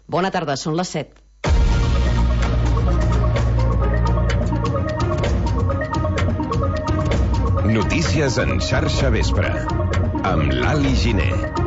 Bona tarda, són les 7. Notícies en xarxa vespre, amb Lali Giner.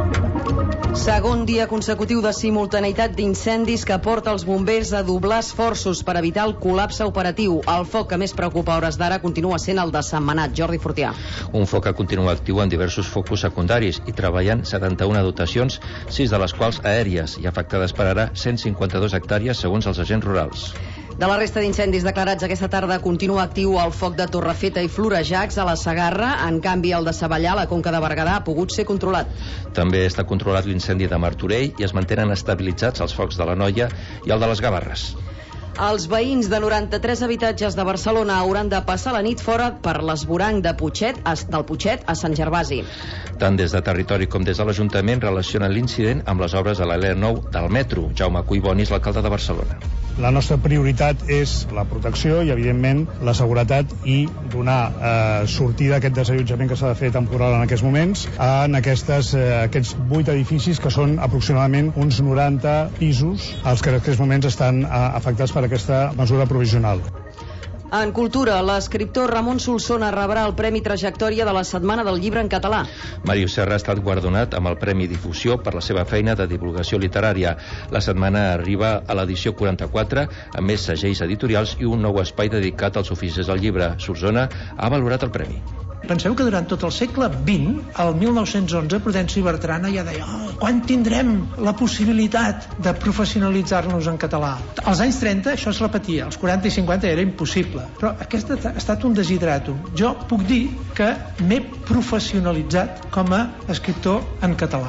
Segon dia consecutiu de simultaneïtat d'incendis que porta els bombers a doblar esforços per evitar el col·lapse operatiu. El foc que més preocupa a hores d'ara continua sent el de Sentmenat. Jordi Fortià. Un foc que continua actiu en diversos focus secundaris i treballen 71 dotacions, 6 de les quals aèries, i afectades per ara 152 hectàrees segons els agents rurals. De la resta d'incendis declarats aquesta tarda continua actiu el foc de Torrefeta i Florejacs a la Segarra. En canvi, el de Savallà, a la Conca de Berguedà, ha pogut ser controlat. També està controlat l'incendi de Martorell i es mantenen estabilitzats els focs de l'Anoia i el de les Gavarres. Els veïns de 93 habitatges de Barcelona hauran de passar la nit fora per l'esvoranc del Putxet a Sant Gervasi. Tant des de territori com des de l'Ajuntament relacionen l'incident amb les obres de la L9 del metro. Jaume Cuiboni és l'alcalde de Barcelona. La nostra prioritat és la protecció i, evidentment, la seguretat i donar sortida a aquest desallotjament que s'ha de fer temporal en aquests moments en aquests 8 edificis que són aproximadament uns 90 pisos els que en aquests moments estan afectats per aquesta mesura provisional. En cultura, l'escriptor Ramon Solsona rebrà el Premi Trajectòria de la Setmana del Llibre en Català. Màrius Serra ha estat guardonat amb el Premi Difusió per la seva feina de divulgació literària. La setmana arriba a l'edició 44, amb més segells editorials i un nou espai dedicat als oficis del llibre. Solsona ha valorat el premi. Penseu que durant tot el segle XX, el 1911, Prudenci Bertrana ja deia quan tindrem la possibilitat de professionalitzar-nos en català? Als anys 30 això es repetia, als 40 i 50 era impossible. Però aquest ha estat un desideratum. Jo puc dir que m'he professionalitzat com a escriptor en català.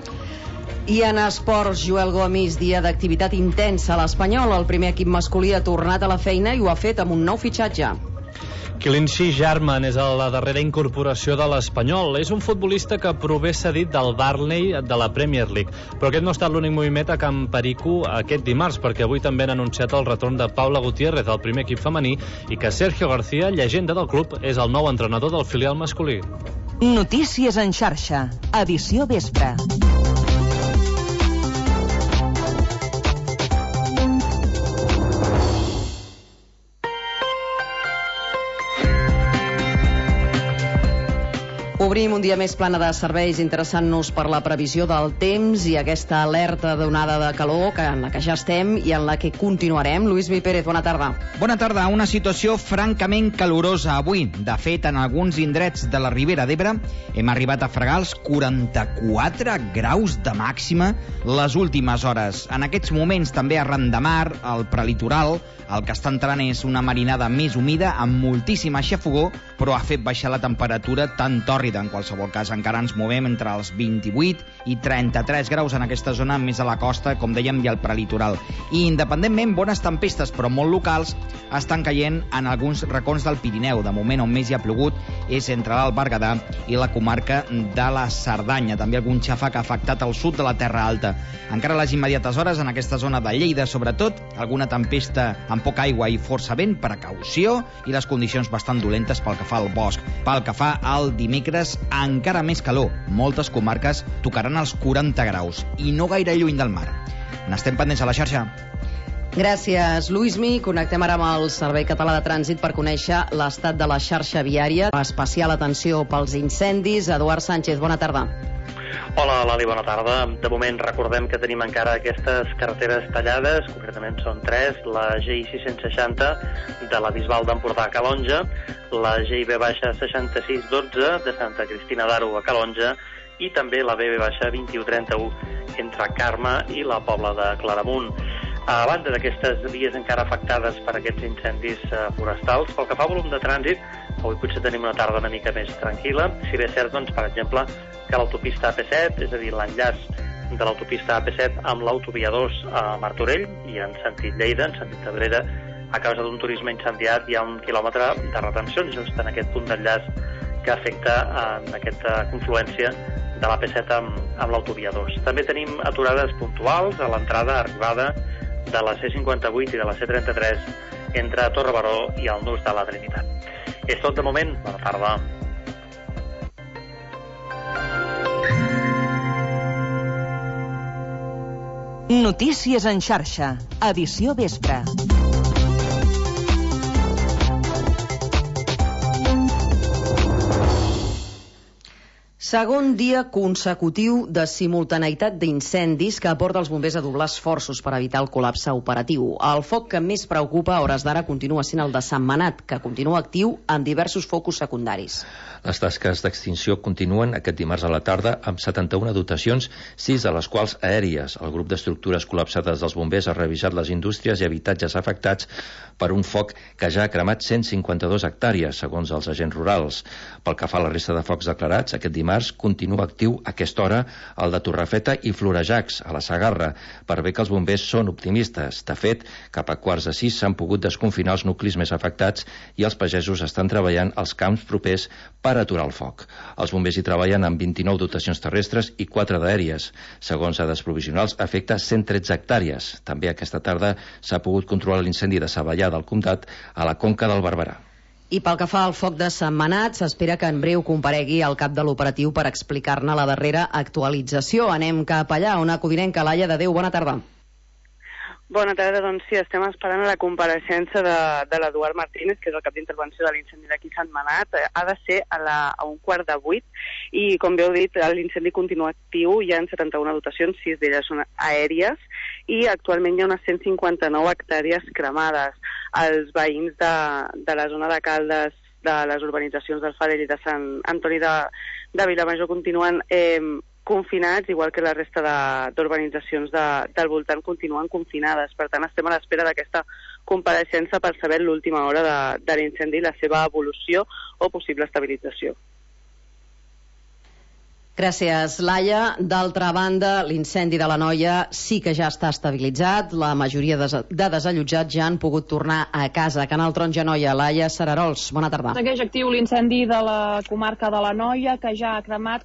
I en esports, Joel Gomis, dia d'activitat intensa a l'Espanyol. El primer equip masculí ha tornat a la feina i ho ha fet amb un nou fitxatge. Kilinci Jarman és la darrera incorporació de l'Espanyol. És un futbolista que prové cedit del Burnley de la Premier League. Però aquest no ha estat l'únic moviment a Can Perico aquest dimarts, perquè avui també han anunciat el retorn de Paula Gutiérrez al primer equip femení i que Sergio García, llegenda del club, és el nou entrenador del filial masculí. Notícies en xarxa, edició vespre. Obrim un dia més plana de serveis interessant-nos per la previsió del temps i aquesta alerta d'onada de calor en la que ja estem i en la que continuarem. Lluís Mi Pérez, bona tarda. Bona tarda. Una situació francament calorosa avui. De fet, en alguns indrets de la Ribera d'Ebre hem arribat a fregar els 44 graus de màxima les últimes hores. En aquests moments també arran de mar, al prelitoral, el que està entrant és una marinada més humida amb moltíssima xafogor, però ha fet baixar la temperatura tan tòrrida. En qualsevol cas, encara ens movem entre els 28 i 33 graus en aquesta zona, més a la costa, com dèiem, i al prelitoral. I independentment, bones tempestes, però molt locals, estan caient en alguns racons del Pirineu. De moment, on més hi ha plogut és entre l'Alt Berguedà i la comarca de la Cerdanya. També algun xàfec ha afectat al sud de la Terra Alta. Encara a les immediates hores, en aquesta zona de Lleida, sobretot, alguna tempesta amb poca aigua i força vent, precaució, i les condicions bastant dolentes pel que fa al bosc. Pel que fa al dimecres, encara més calor. Moltes comarques tocaran els 40 graus i no gaire lluny del mar. N'estem pendents a la xarxa. Gràcies, Lluís Mi. Connectem ara amb el Servei Català de Trànsit per conèixer l'estat de la xarxa viària. Especial atenció pels incendis. Eduard Sánchez, bona tarda. Hola, Lali, bona tarda. De moment recordem que tenim encara aquestes carreteres tallades, concretament són 3, la GI 660 de la Bisbal d'Empordà a Calonja, la GIB 6612 de Santa Cristina d'Aro a Calonja i també la BB 2131 entre Carme i la Pobla de Claramunt. A banda d'aquestes vies encara afectades per aquests incendis forestals, pel que fa a volum de trànsit, avui potser tenim una tarda una mica més tranquil·la, si bé és cert, doncs, per exemple, que l'autopista AP7, és a dir, l'enllaç de l'autopista AP7 amb l'autovia 2 a Martorell i en sentit Lleida, en sentit Abrera, a causa d'un turisme incendiat hi ha 1 quilòmetre de retencions just en aquest punt d'enllaç que afecta en aquesta confluència de l'AP7 amb l'autovia 2. També tenim aturades puntuals a l'entrada, arribada de la C58 i de la C33 entre Torre-Baró i el Nus de la Trinitat. És tot de moment. Bona tarda. Notícies en xarxa, edició vespre. Segon dia consecutiu de simultaneïtat d'incendis que aporta els bombers a doblar esforços per evitar el col·lapse operatiu. El foc que més preocupa a hores d'ara continua sent el de Sant Manat, que continua actiu amb diversos focus secundaris. Les tasques d'extinció continuen aquest dimarts a la tarda amb 71 dotacions, 6 de les quals aèries. El grup d'estructures col·lapsades dels bombers ha revisat les indústries i habitatges afectats per un foc que ja ha cremat 152 hectàrees, segons els agents rurals. Pel que fa a la resta de focs declarats, aquest dimarts continua actiu a aquesta hora el de Torrefeta i Florejacs, a la Segarra, per bé que els bombers són optimistes. De fet, cap a 5:45 s'han pogut desconfinar els nuclis més afectats i els pagesos estan treballant als camps propers per aturar el foc. Els bombers hi treballen amb 29 dotacions terrestres i 4 d'aèries. Segons dades provisionals, afecta 113 hectàrees. També aquesta tarda s'ha pogut controlar l'incendi de Savallà del Comtat a la Conca del Barberà. I pel que fa al foc de Sant Manat, s'espera que en breu comparegui el cap de l'operatiu per explicar-ne la darrera actualització. Anem cap allà, on acudirem Laia de Déu. Bona tarda. Bona tarda, doncs sí, estem esperant la compareixença de l'Eduard Martínez, que és el cap d'intervenció de l'incendi d'aquí Sant Manat. Ha de ser a 7:15 i, com bé heu dit, l'incendi continua actiu, hi ha 71 dotacions, 6 d'elles són aèries, i actualment hi ha unes 159 hectàrees cremades. Els veïns de la zona de Caldes, de les urbanitzacions del Fadell i de Sant Antoni de Vilamajor continuen confinats, igual que la resta d'urbanitzacions del voltant continuen confinades. Per tant, estem a l'espera d'aquesta compareixença per saber l'última hora de l'incendi i la seva evolució o possible estabilització. Gràcies, Laia. D'altra banda, l'incendi de l'Anoia sí que ja està estabilitzat. La majoria de desallotjats ja han pogut tornar a casa. Canal Taronja Anoia, Laia Sararols, bona tarda. Segueix actiu l'incendi de la comarca de l'Anoia, que ja ha cremat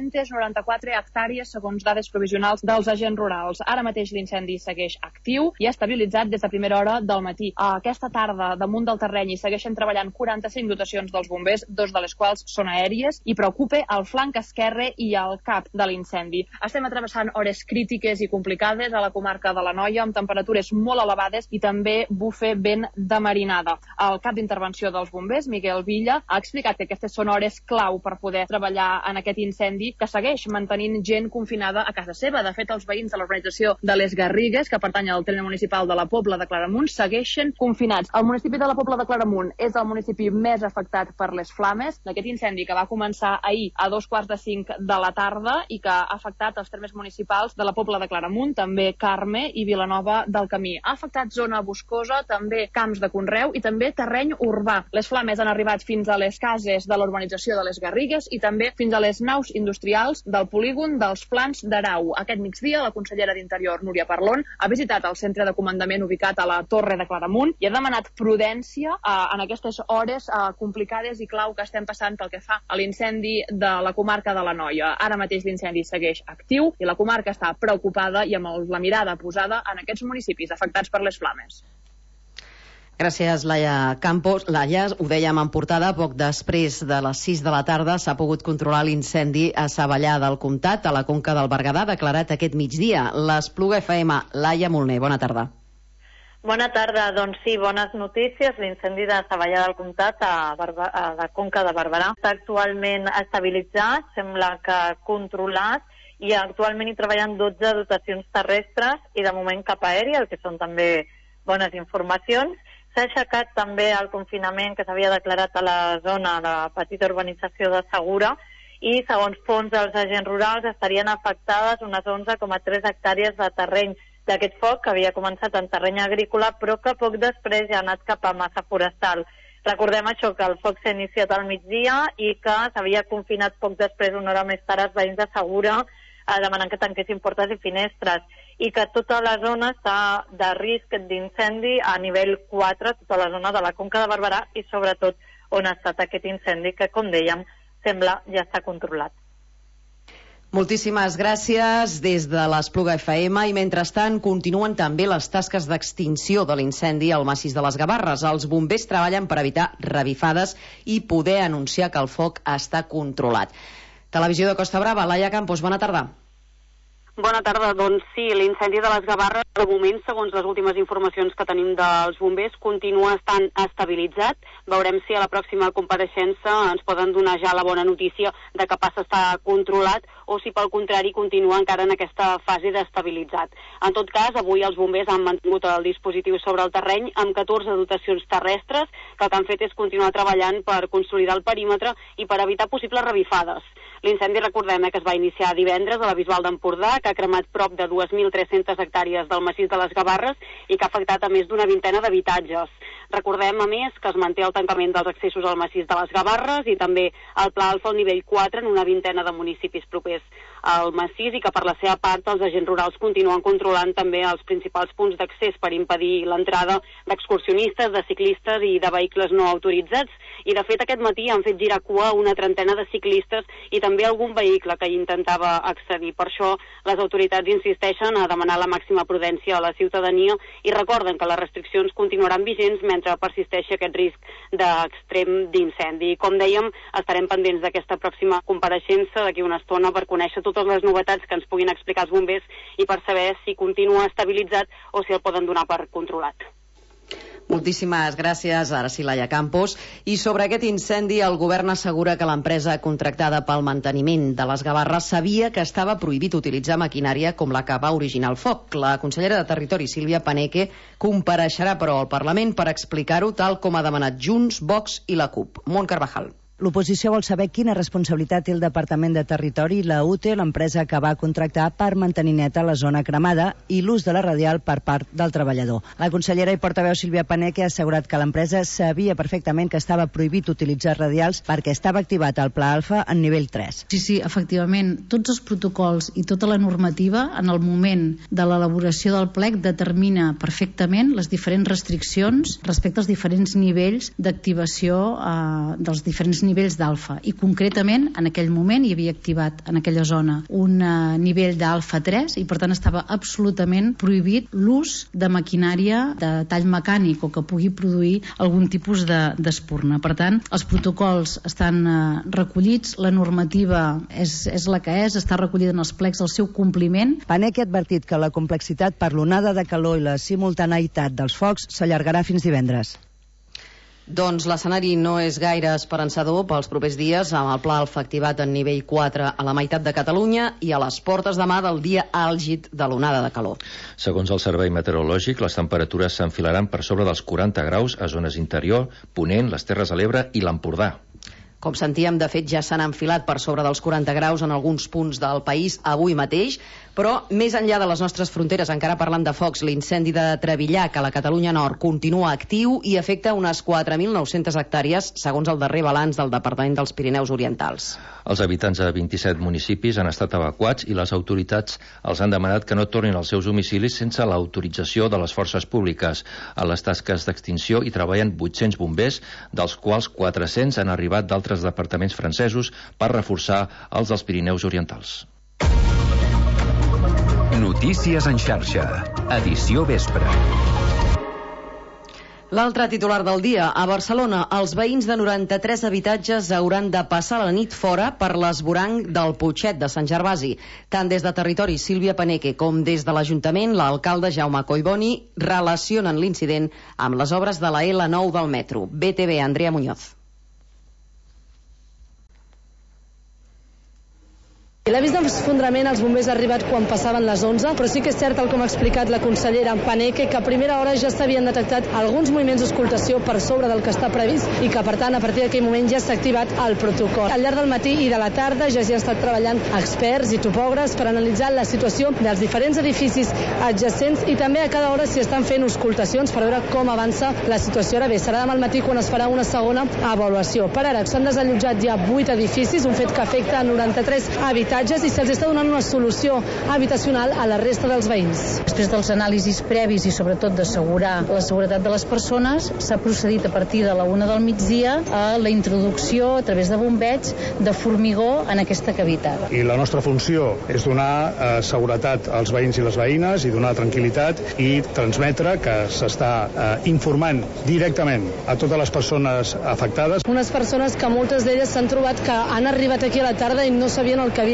494 hectàrees, segons dades provisionals dels agents rurals. Ara mateix l'incendi segueix actiu i estabilitzat des de primera hora del matí. Aquesta tarda, damunt del terreny, hi segueixen treballant 45 dotacions dels bombers, 2 de les quals són aèries, i preocupa el flanc esquerre i al cap de l'incendi. Estem travessant hores crítiques i complicades a la comarca de l'Anoia, amb temperatures molt elevades i també bufa vent de marinada. El cap d'intervenció dels bombers, Miguel Villa, ha explicat que aquestes són hores clau per poder treballar en aquest incendi, que segueix mantenint gent confinada a casa seva. De fet, els veïns de l'organització de les Garrigues, que pertany al terme municipal de la Pobla de Claramunt, segueixen confinats. El municipi de la Pobla de Claramunt és el municipi més afectat per les flames d'aquest incendi que va començar ahir a 4:45 de la tarda i que ha afectat els termes municipals de la Pobla de Claramunt, també Carme i Vilanova del Camí. Ha afectat zona boscosa, també camps de conreu i també terreny urbà. Les flames han arribat fins a les cases de l'urbanització de les Garrigues i també fins a les naus industrials del polígon dels Plans d'Arau. Aquest migdia, la consellera d'Interior, Núria Parlon, ha visitat el centre de comandament ubicat a la Torre de Claramunt i ha demanat prudència en aquestes hores complicades i clau que estem passant pel que fa a l'incendi de la comarca de l'Anoia. Ara mateix l'incendi segueix actiu i la comarca està preocupada i amb la mirada posada en aquests municipis afectats per les flames. Gràcies, Laia Campos. Laia, ho dèiem en portada, poc després de les 6 de la tarda s'ha pogut controlar l'incendi a Savallà del Comtat, a la Conca del Berguedà, declarat aquest migdia. L'Espluga FM, Laia Molner, bona tarda. Bona tarda, doncs sí, bones notícies. L'incendi de Savallà del Comtat a la Conca de Barberà està actualment estabilitzat, sembla que controlat, i actualment hi treballen 12 dotacions terrestres i de moment cap aèria, el que són també bones informacions. S'ha aixecat també el confinament que s'havia declarat a la zona de la petita urbanització de Segura i, segons fons dels agents rurals, estarien afectades unes 11,3 hectàrees de terreny d'aquest foc, que havia començat en terreny agrícola, però que poc després ja ha anat cap a massa forestal. Recordem això, que el foc s'ha iniciat al migdia i que s'havia confinat poc després, una hora més tard, els veïns de Segura, demanant que tanquessin portes i finestres, i que tota la zona està de risc d'incendi a nivell 4, tota la zona de la Conca de Barberà, i sobretot on ha estat aquest incendi, que, com dèiem, sembla ja està controlat. Moltíssimes gràcies des de l'Espluga FM i mentrestant continuen també les tasques d'extinció de l'incendi al massís de les Gavarres. Els bombers treballen per evitar revifades i poder anunciar que el foc està controlat. Televisió de Costa Brava, Laia Campos, bona tarda. Bona tarda. Doncs sí, l'incendi de les Gavarres, de moment, segons les últimes informacions que tenim dels bombers, continua estant estabilitzat. Veurem si a la pròxima compareixença ens poden donar ja la bona notícia de que passa a estar controlat o si pel contrari continua encara en aquesta fase d'estabilitzat. En tot cas, avui els bombers han mantingut el dispositiu sobre el terreny amb 14 dotacions terrestres que el que han fet és continuar treballant per consolidar el perímetre i per evitar possibles revifades. L'incendi, recordem, que es va iniciar divendres a la Bisbal d'Empordà, que ha cremat prop de 2.300 hectàrees del massís de les Gavarres i que ha afectat a més d'una vintena d'habitatges. Recordem, a més, que es manté el tancament dels accessos al massís de les Gavarres i també el Pla Alfa al nivell 4 en una vintena de municipis propers al massís i que per la seva part els agents rurals continuen controlant també els principals punts d'accés per impedir l'entrada d'excursionistes, de ciclistes i de vehicles no autoritzats. I de fet aquest matí han fet girar cua una trentena de ciclistes i també algun vehicle que hi intentava accedir. Per això les autoritats insisteixen a demanar la màxima prudència a la ciutadania i recorden que les restriccions continuaran vigents mentre persisteixi aquest risc d'extrem d'incendi. Com dèiem, estarem pendents d'aquesta pròxima compareixença d'aquí una estona per conèixer totes les novetats que ens puguin explicar els bombers i per saber si continua estabilitzat o si el poden donar per controlat. Moltíssimes gràcies, ara sí, Laia Campos. I sobre aquest incendi, el govern assegura que l'empresa contractada pel manteniment de les Gavarres sabia que estava prohibit utilitzar maquinària com la que va originar el foc. La consellera de Territori, Sílvia Paneque, compareixerà però al Parlament per explicar-ho tal com ha demanat Junts, Vox i la CUP. Mont Carvajal. L'oposició vol saber quina responsabilitat té el Departament de Territori i la UTE, l'empresa que va contractar per mantenir neta la zona cremada, i l'ús de la radial per part del treballador. La consellera i portaveu Sílvia Paneque ha assegurat que l'empresa sabia perfectament que estava prohibit utilitzar radials perquè estava activat el Pla Alfa en nivell 3. Sí, efectivament, tots els protocols i tota la normativa en el moment de l'elaboració del plec determina perfectament les diferents restriccions respecte als diferents nivells d'activació dels diferents nivells d'alfa, i concretament en aquell moment hi havia activat en aquella zona un nivell d'alfa 3 i per tant estava absolutament prohibit l'ús de maquinària de tall mecànic o que pugui produir algun tipus d'espurna. Per tant, els protocols estan recollits, la normativa és la que és, està recollida en els plecs del seu compliment. Paneque ha advertit que la complexitat per l'onada de calor i la simultaneïtat dels focs s'allargarà fins divendres. Doncs l'escenari no és gaire esperançador pels propers dies, amb el Pla Alfa activat en nivell 4 a la meitat de Catalunya i a les portes demà del dia àlgid de l'onada de calor. Segons el Servei Meteorològic, les temperatures s'enfilaran per sobre dels 40 graus a zones interior, Ponent, les Terres de l'Ebre i l'Empordà. Com sentíem, de fet, ja s'han enfilat per sobre dels 40 graus en alguns punts del país avui mateix, però més enllà de les nostres fronteres, encara parlant de focs, l'incendi de Trevillac a la Catalunya Nord continua actiu i afecta unes 4.900 hectàrees, segons el darrer balanç del Departament dels Pirineus Orientals. Els habitants de 27 municipis han estat evacuats i les autoritats els han demanat que no tornin als seus domicilis sense l'autorització de les forces públiques. A les tasques d'extinció hi treballen 800 bombers, dels quals 400 han arribat d'altres departaments francesos per reforçar els dels Pirineus Orientals. Notícies en xarxa, edició vespre. L'altre titular del dia, a Barcelona, els veïns de 93 habitatges hauran de passar la nit fora per l'esvoranc del Putxet de Sant Gervasi. Tant des de Territori, Sílvia Paneque, com des de l'Ajuntament, l'alcalde Jaume Collboni relacionen l'incident amb les obres de la L9 del metro. BTV, Andrea Muñoz. L'avís d'esfondrament als bombers ha arribat quan passaven les 11, però sí que és cert, tal com ha explicat la consellera Paneque, que a primera hora ja s'havien detectat alguns moviments d'escoltació per sobre del que està previst i que, per tant, a partir d'aquell moment ja s'ha activat el protocol. Al llarg del matí i de la tarda ja s'hi han estat treballant experts i topògrafs per analitzar la situació dels diferents edificis adjacents i també a cada hora s'hi estan fent auscultacions per veure com avança la situació. Ara bé, serà demà al matí quan es farà una segona avaluació. Per ara s'han desallotjat ja 8 edificis, un fet que afecta 93 habitatges i se'ls està donant una solució habitacional a la resta dels veïns. Després dels anàlisis previs i sobretot d'assegurar la seguretat de les persones, s'ha procedit a partir de la 1 del migdia a la introducció a través de bombeig de formigó en aquesta cavitat. I la nostra funció és donar seguretat als veïns i les veïnes i donar tranquil·litat i transmetre que s'està informant directament a totes les persones afectades. Unes persones que moltes d'elles s'han trobat que han arribat aquí a la tarda i no sabien el que havia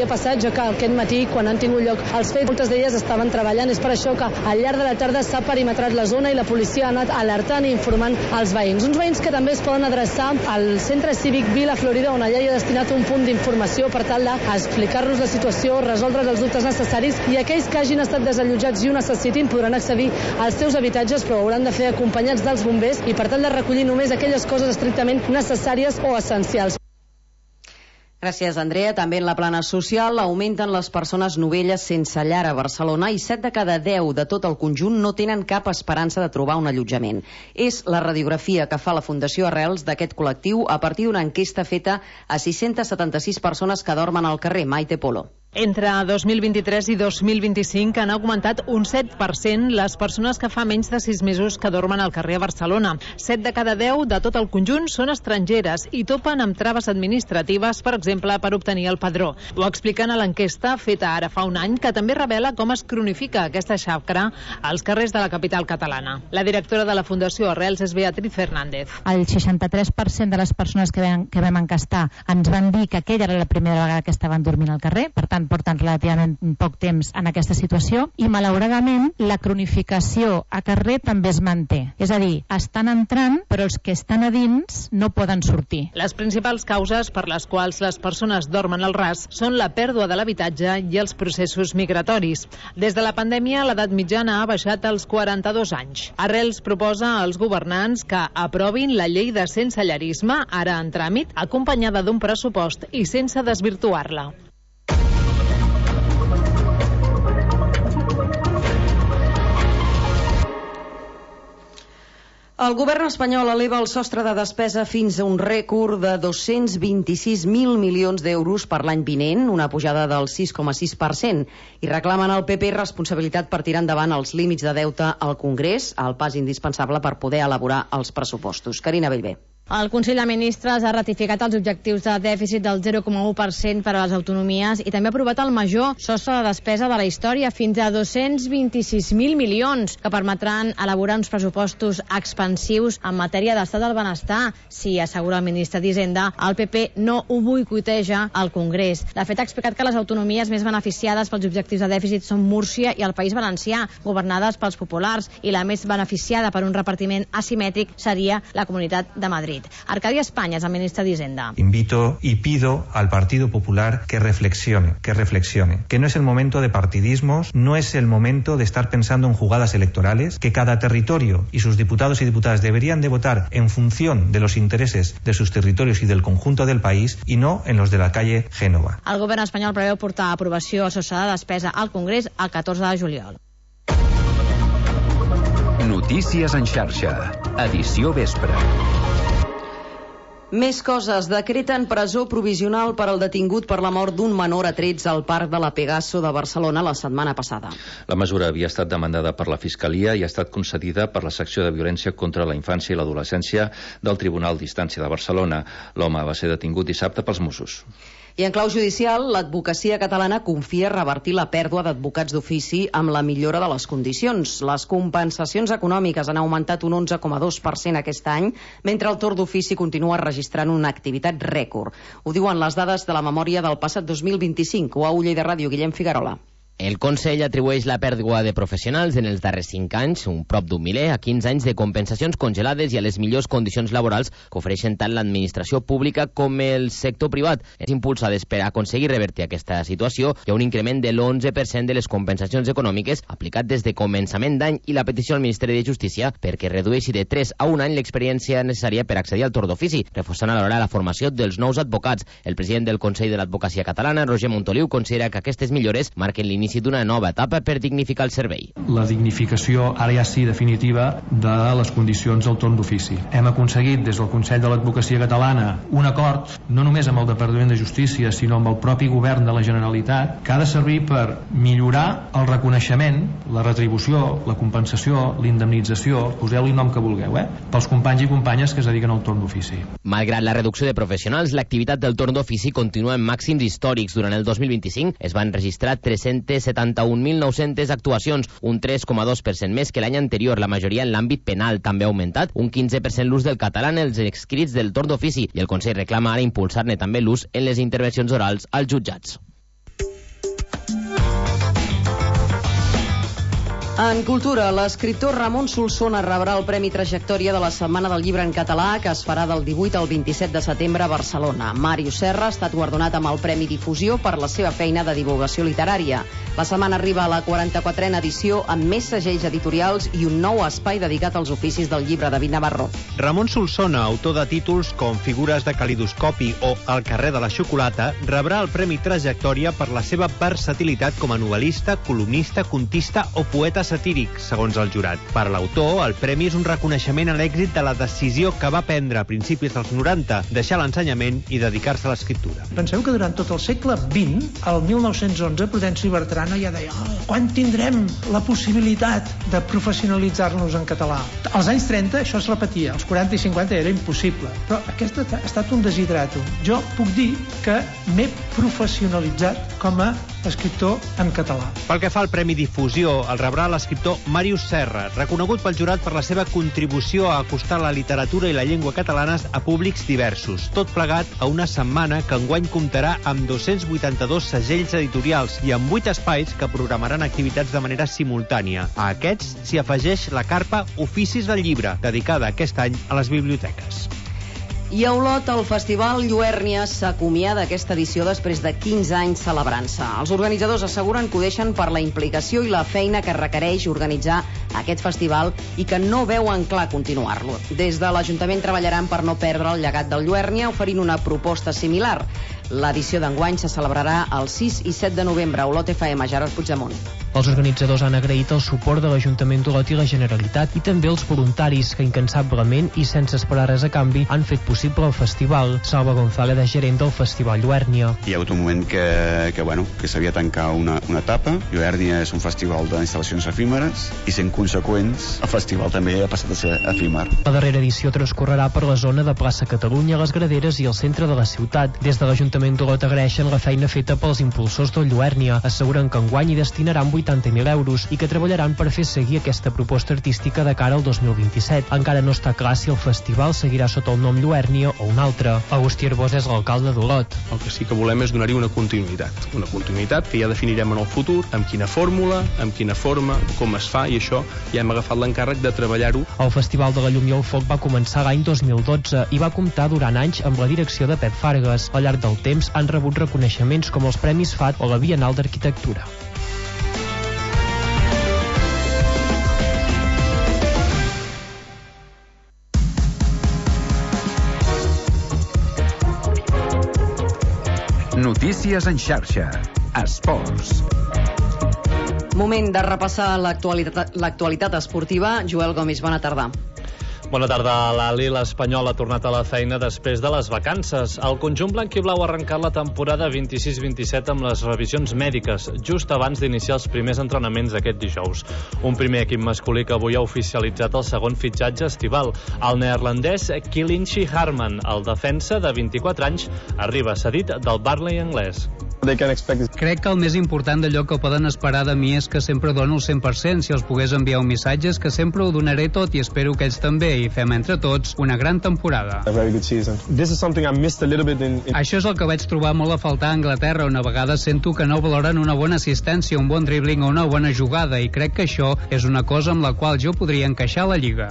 havia passat, ja que aquest matí, quan han tingut lloc els fets, moltes d'elles estaven treballant. És per això que al llarg de la tarda s'ha perimetrat la zona i la policia ha anat alertant i informant els veïns. Uns veïns que també es poden adreçar al centre cívic Vila Florida, on allà hi ha destinat un punt d'informació per tal d'explicar-nos la situació, resoldre els dubtes necessaris, i aquells que hagin estat desallotjats i ho necessitin podran accedir als seus habitatges, però ho hauran de fer acompanyats dels bombers i per tal de recollir només aquelles coses estrictament necessàries o essencials. Gràcies, Andrea. També en la plana social augmenten les persones novelles sense llar a Barcelona i 7 de cada 10 de tot el conjunt no tenen cap esperança de trobar un allotjament. És la radiografia que fa la Fundació Arrels d'aquest col·lectiu a partir d'una enquesta feta a 676 persones que dormen al carrer. Maite Polo. Entre 2023 i 2025 han augmentat un 7% les persones que fa menys de 6 mesos que dormen al carrer a Barcelona. 7 de cada 10 de tot el conjunt són estrangeres i topen amb traves administratives, per exemple, per obtenir el padró. Ho expliquen a l'enquesta feta ara fa un any, que també revela com es cronifica aquesta xacra als carrers de la capital catalana. La directora de la Fundació Arrels és Beatriz Fernández. El 63% de les persones que vam encastar ens van dir que aquella era la primera vegada que estaven dormint al carrer, per tant, porten relativament poc temps en aquesta situació, i malauradament la cronificació a carrer també es manté. És a dir, estan entrant, però els que estan a dins no poden sortir. Les principals causes per les quals les persones dormen al ras són la pèrdua de l'habitatge i els processos migratoris. Des de la pandèmia, l'edat mitjana ha baixat als 42 anys. Arrels proposa als governants que aprovin la llei de sensellarisme, ara en tràmit, acompanyada d'un pressupost i sense desvirtuar-la. El govern espanyol eleva el sostre de despesa fins a un rècord de 226.000 milions d'euros per l'any vinent, una pujada del 6,6%, i reclamen al PP responsabilitat per tirar endavant els límits de deute al Congrés, el pas indispensable per poder elaborar els pressupostos. Carina Bellver. El Consell de Ministres ha ratificat els objectius de dèficit del 0,1% per a les autonomies i també ha aprovat el major sostre de despesa de la història, fins a 226.000 milions, que permetran elaborar uns pressupostos expansius en matèria d'estat del benestar. Si assegura el ministre d'Hisenda, el PP no ho boicoteja al Congrés. De fet, ha explicat que les autonomies més beneficiades pels objectius de dèficit són Múrcia i el País Valencià, governades pels populars, i la més beneficiada per un repartiment asimètric seria la Comunitat de Madrid. Arcadi España es el ministre d'Hisenda. Invito y pido al Partido Popular que reflexione, que no es el momento de partidismos, no es el momento de estar pensando en jugadas electorales, que cada territorio y sus diputados y diputadas deberían de votar en función de los intereses de sus territorios y del conjunto del país y no en los de la calle Génova. El govern espanyol preveu portar a aprovació el sostre de despesa al Congrés el 14 de juliol. Notícies en xarxa, edició vespre. Més coses. Decreten presó provisional per al detingut per la mort d'un menor a trets al Parc de la Pegaso de Barcelona la setmana passada. La mesura havia estat demandada per la Fiscalia i ha estat concedida per la secció de violència contra la infància i l'adolescència del Tribunal d'Instància de Barcelona. L'home va ser detingut dissabte pels Mossos. I en clau judicial, l'advocacia catalana confia revertir la pèrdua d'advocats d'ofici amb la millora de les condicions. Les compensacions econòmiques han augmentat un 11,2% aquest any, mentre el torn d'ofici continua registrant una activitat rècord. Ho diuen les dades de la memòria del passat 2025. O a Ulla i de Ràdio, Guillem Figuerola. El Consell atribueix la pèrdua de professionals en els darrers 5 anys, un prop d'un miler, a 15 anys de compensacions congelades i a les millors condicions laborals que ofereixen tant l'administració pública com el sector privat. És impulsades per aconseguir revertir aquesta situació. Hi ha un increment de l'11% de les compensacions econòmiques aplicat des de començament d'any i la petició al Ministeri de Justícia perquè redueixi de 3 a 1 any l'experiència necessària per accedir al torn d'ofici, reforçant alhora la formació dels nous advocats. El president del Consell de l'Advocacia Catalana, Roger Montoliu, considera que aquestes millores marquen l'inici d'una nova etapa per dignificar el servei. La dignificació, ara ja sí, definitiva, de les condicions del torn d'ofici. Hem aconseguit des del Consell de l'Advocacia Catalana un acord, no només amb el Departament de Justícia, sinó amb el propi govern de la Generalitat, que ha de servir per millorar el reconeixement, la retribució, la compensació, l'indemnització, poseu-li nom que vulgueu, pels companys i companyes que es dediquen al torn d'ofici. Malgrat la reducció de professionals, l'activitat del torn d'ofici continua en màxims històrics. Durant el 2025 es van registrar 371.900 actuacions, un 3,2% més que l'any anterior. La majoria en l'àmbit penal. També ha augmentat un 15% l'ús del català en els escrits del torn d'ofici i el Consell reclama ara impulsar-ne també l'ús en les intervencions orals als jutjats. En cultura, l'escriptor Ramon Solsona rebrà el Premi Trajectòria de la Setmana del Llibre en Català, que es farà del 18 al 27 de setembre a Barcelona. Màrius Serra ha estat guardonat amb el Premi Difusió per la seva feina de divulgació literària. La setmana arriba a la 44a edició amb més segells editorials i un nou espai dedicat als oficis del llibre. David Navarro. Ramon Solsona, autor de títols com Figures de calidoscopi o El carrer de la xocolata, rebrà el Premi Trajectòria per la seva versatilitat com a novel·lista, columnista, contista o poeta satíric, segons el jurat. Per l'autor, el premi és un reconeixement a l'èxit de la decisió que va prendre a principis dels 90, deixar l'ensenyament i dedicar-se a l'escriptura. Penseu que durant tot el segle XX, el 1911, Prudenci Bertrana ja deia quan tindrem la possibilitat de professionalitzar-nos en català? Als anys 30 això es repetia, als 40 i 50 era impossible, però aquest ha estat un desideratum. Jo puc dir que m'he professionalitzat com a escriptor en català. Pel que fa al Premi Difusió, el rebrà l'escriptor Màrius Serra, reconegut pel jurat per la seva contribució a acostar la literatura i la llengua catalanes a públics diversos, tot plegat a una setmana que enguany comptarà amb 282 segells editorials i amb 8 espais que programaran activitats de manera simultània. A aquests s'hi afegeix la carpa Oficis del Llibre, dedicada aquest any a les biblioteques. I a Olot, el Festival Lluèrnia s'acomiada aquesta edició després de 15 anys celebrant-se. Els organitzadors asseguren que ho deixen per la implicació i la feina que requereix organitzar aquest festival i que no veuen clar continuar-lo. Des de l'Ajuntament treballaran per no perdre el llegat del Lluèrnia, oferint una proposta similar. L'edició d'enguany se celebrarà el 6 i 7 de novembre a Olot FM. Gerard Puigdemont. Els organitzadors han agraït el suport de l'Ajuntament d'Olot i la Generalitat i també els voluntaris que incansablement i sense esperar res a canvi han fet possible el festival. Salva González, gerent del Festival Lluèrnia. Hi ha hagut un moment que s'havia de tancar una etapa. Lluèrnia és un festival d'instal·lacions efímeres i sent conseqüents el festival també ha passat a ser efímer. La darrera edició transcorrerà per la zona de Plaça Catalunya, les Graderes i el centre de la ciutat. Des de l'Ajuntament d'Olot agraeixen la feina feta pels impulsors del Lluèrnia. Asseguren que enguany hi destinaran 80.000 euros i que treballaran per fer seguir aquesta proposta artística de cara al 2027. Encara no està clar si el festival seguirà sota el nom Lluèrnia o un altre. Agustí Arbós és l'alcalde d'Olot. El que sí que volem és donar-hi una continuïtat que ja definirem en el futur, amb quina fórmula, amb quina forma, com es fa, i això ja hem agafat l'encàrrec de treballar-ho. El Festival de la Llum i el Foc va començar l'any 2012 i va comptar durant anys amb la direcció de Pep Fargas. Al llarg del temps han rebut reconeixements com els Premis FAT o la Bienal d'Arquitectura. Notícies en xarxa. Esports. Moment de repassar l'actualitat esportiva. Joel Gomis, bona tarda. Bona tarda, Lali. L'Espanyol ha tornat a la feina després de les vacances. El conjunt blanquiblau ha arrencat la temporada 26-27 amb les revisions mèdiques, just abans d'iniciar els primers entrenaments aquest dijous. Un primer equip masculí que avui ha oficialitzat el segon fitxatge estival. El neerlandès Kilinchi Harman, el defensa de 24 anys, arriba cedit del Burnley anglès. Crec que el més important d'allò que poden esperar de mi és que sempre dono el 100%. Si els pogués enviar un missatge és que sempre ho donaré tot i espero que ells també, i fem entre tots una gran temporada. Això és el que vaig trobar molt a faltar a Anglaterra, on a vegades sento que no valoren una bona assistència, un bon dribbling o una bona jugada, i crec que això és una cosa amb la qual jo podria encaixar a la Lliga.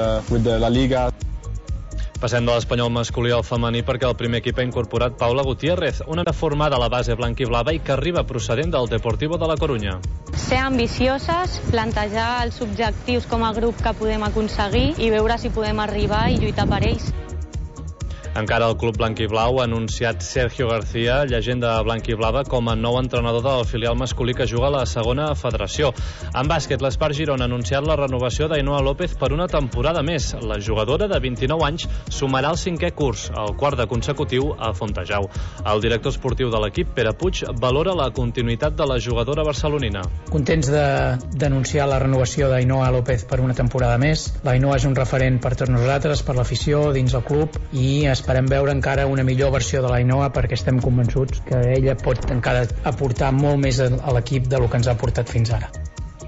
Passem de l'Espanyol masculí al femení perquè el primer equip ha incorporat Paula Gutiérrez, una formada a la base blanquiblava i que arriba procedent del Deportivo de la Corunya. Ser ambicioses, plantejar els objectius com a grup que podem aconseguir i veure si podem arribar i lluitar per ells. Encara el club blanquiblau ha anunciat Sergio García, llegenda blanquiblava, com a nou entrenador del filial masculí que juga a la segona federació. En bàsquet, l'Espart Girona ha anunciat la renovació d'Ainoa López per una temporada més. La jugadora de 29 anys sumarà el 5è curs, el quart de consecutiu a Fontejau. El director esportiu de l'equip, Pere Puig, valora la continuïtat de la jugadora barcelonina. Contents d'anunciar la renovació d'Ainoa López per una temporada més. L'Ainoa és un referent per tots nosaltres, per l'afició, dins el club, i esperem veure encara una millor versió de l'Ainoa perquè estem convençuts que ella pot encara aportar molt més a l'equip del que ens ha aportat fins ara.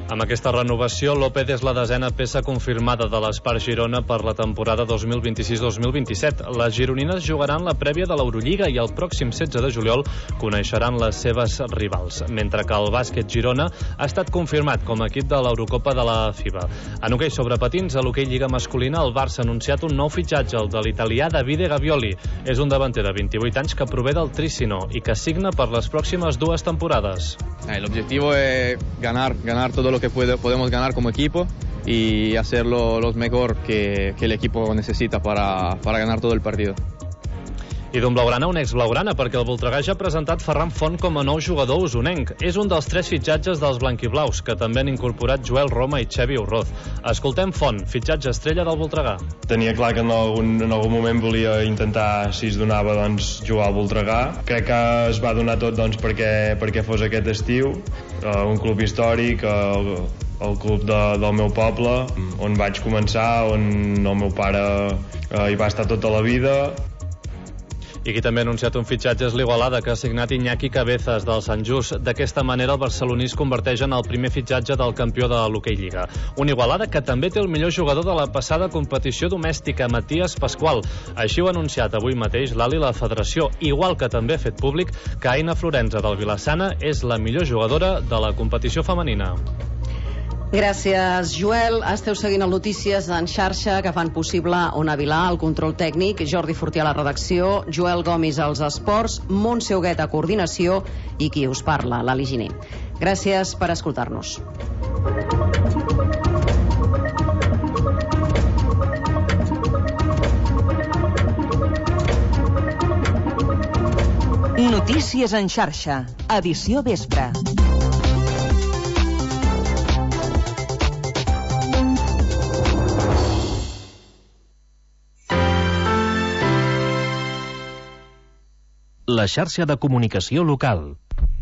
Amb aquesta renovació, López és la 10a peça confirmada de l'Espar Girona per la temporada 2026-2027. Les gironines jugaran la prèvia de l'Eurolliga i el pròxim 16 de juliol coneixeran les seves rivals, mentre que el bàsquet Girona ha estat confirmat com a equip de l'Eurocopa de la FIBA. En hoquei sobre patins, a l'hoquei Lliga masculina, el Barça ha anunciat un nou fitxatge, el de l'italià Davide Gavioli. És un davanter de 28 anys que prové del Trissino i que signa per les pròximes 2 temporades. El objetivo es ganar todo lo que podemos ganar como equipo y hacerlo lo mejor que el equipo necesita para ganar todo el partido. I d'un blaugrana a un ex-blaugrana, perquè el Voltregà ja ha presentat Ferran Font com a nou jugador usonenc. És un dels 3 fitxatges dels blanquiblaus, que també han incorporat Joel Roma i Xevi Urroz. Escoltem Font, fitxatge estrella del Voltregà. Tenia clar que en algun moment volia intentar, si es donava, jugar al Voltregà. Crec que es va donar tot perquè fos aquest estiu. Un club històric, el club del meu poble, on vaig començar, on el meu pare hi va estar tota la vida. I qui també ha anunciat un fitxatge és l'Igualada, que ha signat Iñaki Cabezas del Sant Just. D'aquesta manera, el barceloní es converteix en el primer fitxatge del campió de l'hoquei Lliga. Un Igualada que també té el millor jugador de la passada competició domèstica, Matías Pascual. Així ho ha anunciat avui mateix l'Ali i la Federació, igual que també ha fet públic que Aina Florenza del Vilassana és la millor jugadora de la competició femenina. Gràcies, Joel. Esteu seguint el Notícies en xarxa que fan possible Ona Vilà, el control tècnic, Jordi Fortià a la redacció, Joel Gomis als esports, Montse Huguet a coordinació i qui us parla, l'Ali Giner. Gràcies per escoltar-nos. Notícies en xarxa, edició vespre. La xarxa de comunicació local.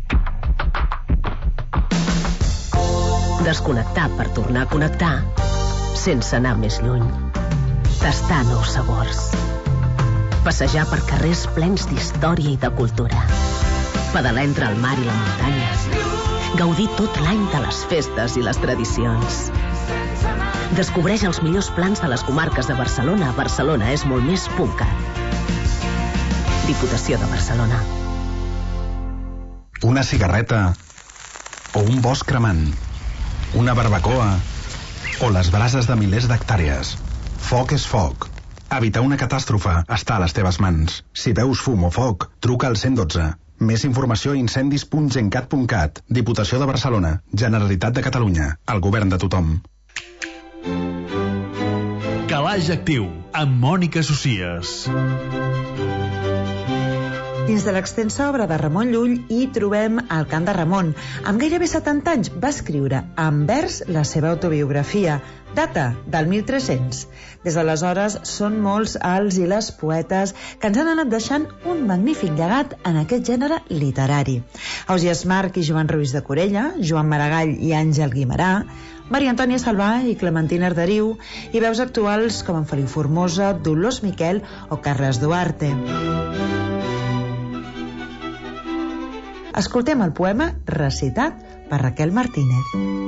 Desconnectar per tornar a connectar sense anar més lluny. Tastar nous sabors. Passejar per carrers plens d'història i de cultura. Pedalar entre el mar i la muntanya. Gaudir tot l'any de les festes i les tradicions. Descobreix els millors plans de les comarques de Barcelona. Barcelona és molt més.cat. Diputació de Barcelona. Una cigarreta o un bosc cremant, una barbacoa o les brases de milers d'hectàrees. Foc és foc. Evitar una catàstrofe està a les teves mans. Si veus fum o foc, truca al 112. Més informació a incendis.gencat.cat. Diputació de Barcelona. Generalitat de Catalunya. El govern de tothom. Calaix Actiu, amb Mònica Socies. Dins de l'extensa obra de Ramon Llull hi trobem el cant de Ramon. Amb gairebé 70 anys va escriure en vers la seva autobiografia, data del 1300. Des d'aleshores són molts els i les poetes que ens han anat deixant un magnífic llegat en aquest gènere literari. Ausiàs March i Joan Ruiz de Corella, Joan Maragall i Àngel Guimerà, Maria Antònia Salvà i Clementina Arderiu, i veus actuals com en Feliu Formosa, Dolors Miquel o Carles Duarte. Escoltem el poema recitat per Raquel Martínez.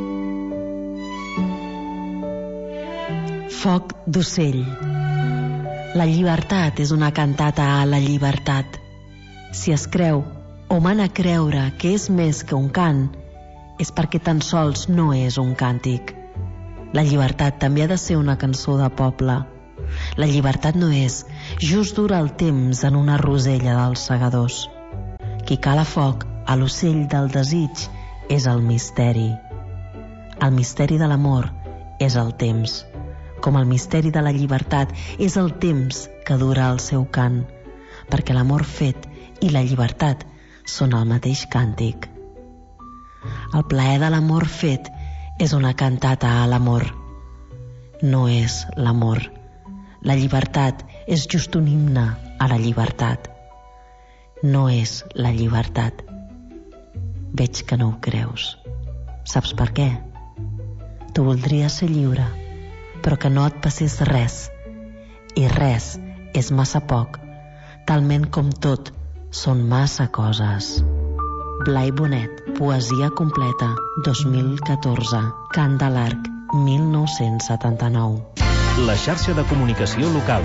Foc d'ocell. La llibertat és una cantata a la llibertat. Si es creu o mana creure que és més que un cant, és perquè tan sols no és un càntic. La llibertat també ha de ser una cançó de poble. La llibertat no és just durar el temps en una rosella dels segadors. Qui cala foc a l'ocell del desig és el misteri. El misteri de l'amor és el temps, com el misteri de la llibertat és el temps que dura el seu cant, perquè l'amor fet i la llibertat són el mateix càntic. El plaer de l'amor fet és una cantata a l'amor. No és l'amor. La llibertat és just un himne a la llibertat. No és la llibertat. Veig que no ho creus. Saps per què? Tu voldries ser lliure, però que no et passés res. I res és massa poc, talment com tot són massa coses. Blai Bonet, Poesia completa, 2014. Cant de l'Arc, 1979. La xarxa de comunicació local.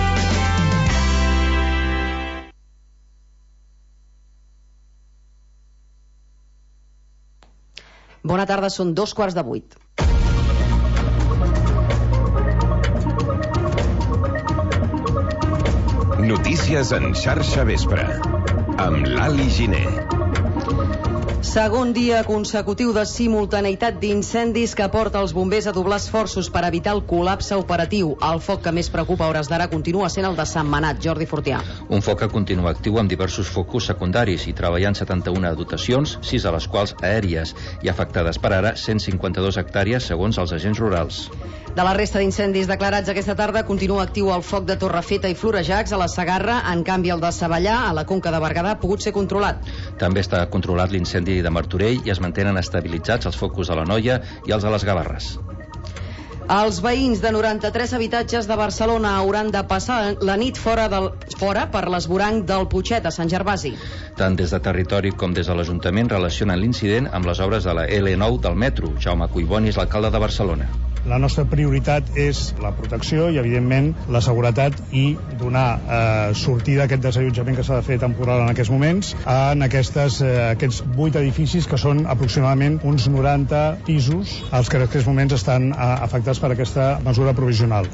Bona tarda, són 7:45. Notícies en xarxa vespre, amb Lali Giner. Segon dia consecutiu de simultaneïtat d'incendis que porta els bombers a doblar esforços per evitar el col·lapse operatiu. El foc que més preocupa a hores d'ara continua sent el de Sentmenat. Jordi Fortià. Un foc que continua actiu amb diversos focus secundaris i treballant 71 dotacions, 6 de les quals aèries, i afectades per ara 152 hectàrees segons els agents rurals. De la resta d'incendis declarats aquesta tarda continua actiu el foc de Torrefeta i Florejacs a la Segarra. En canvi, el de Savallà, a la Conca de Berguedà, ha pogut ser controlat. També està controlat l'incendi de Martorell i es mantenen estabilitzats els focus de la Noia i els de les Gavarres. Els veïns de 93 habitatges de Barcelona hauran de passar la nit fora per l'esvoranc del Putxet, a Sant Gervasi. Tant des de territori com des de l'Ajuntament relacionen l'incident amb les obres de la L9 del metro. Jaume Cuiboni és l'alcalde de Barcelona. La nostra prioritat és la protecció i, evidentment, la seguretat i donar sortida a aquest desallotjament que s'ha de fer temporal en aquests moments en aquests 8 edificis que són aproximadament uns 90 pisos els que en aquests moments estan afectats per aquesta mesura provisional.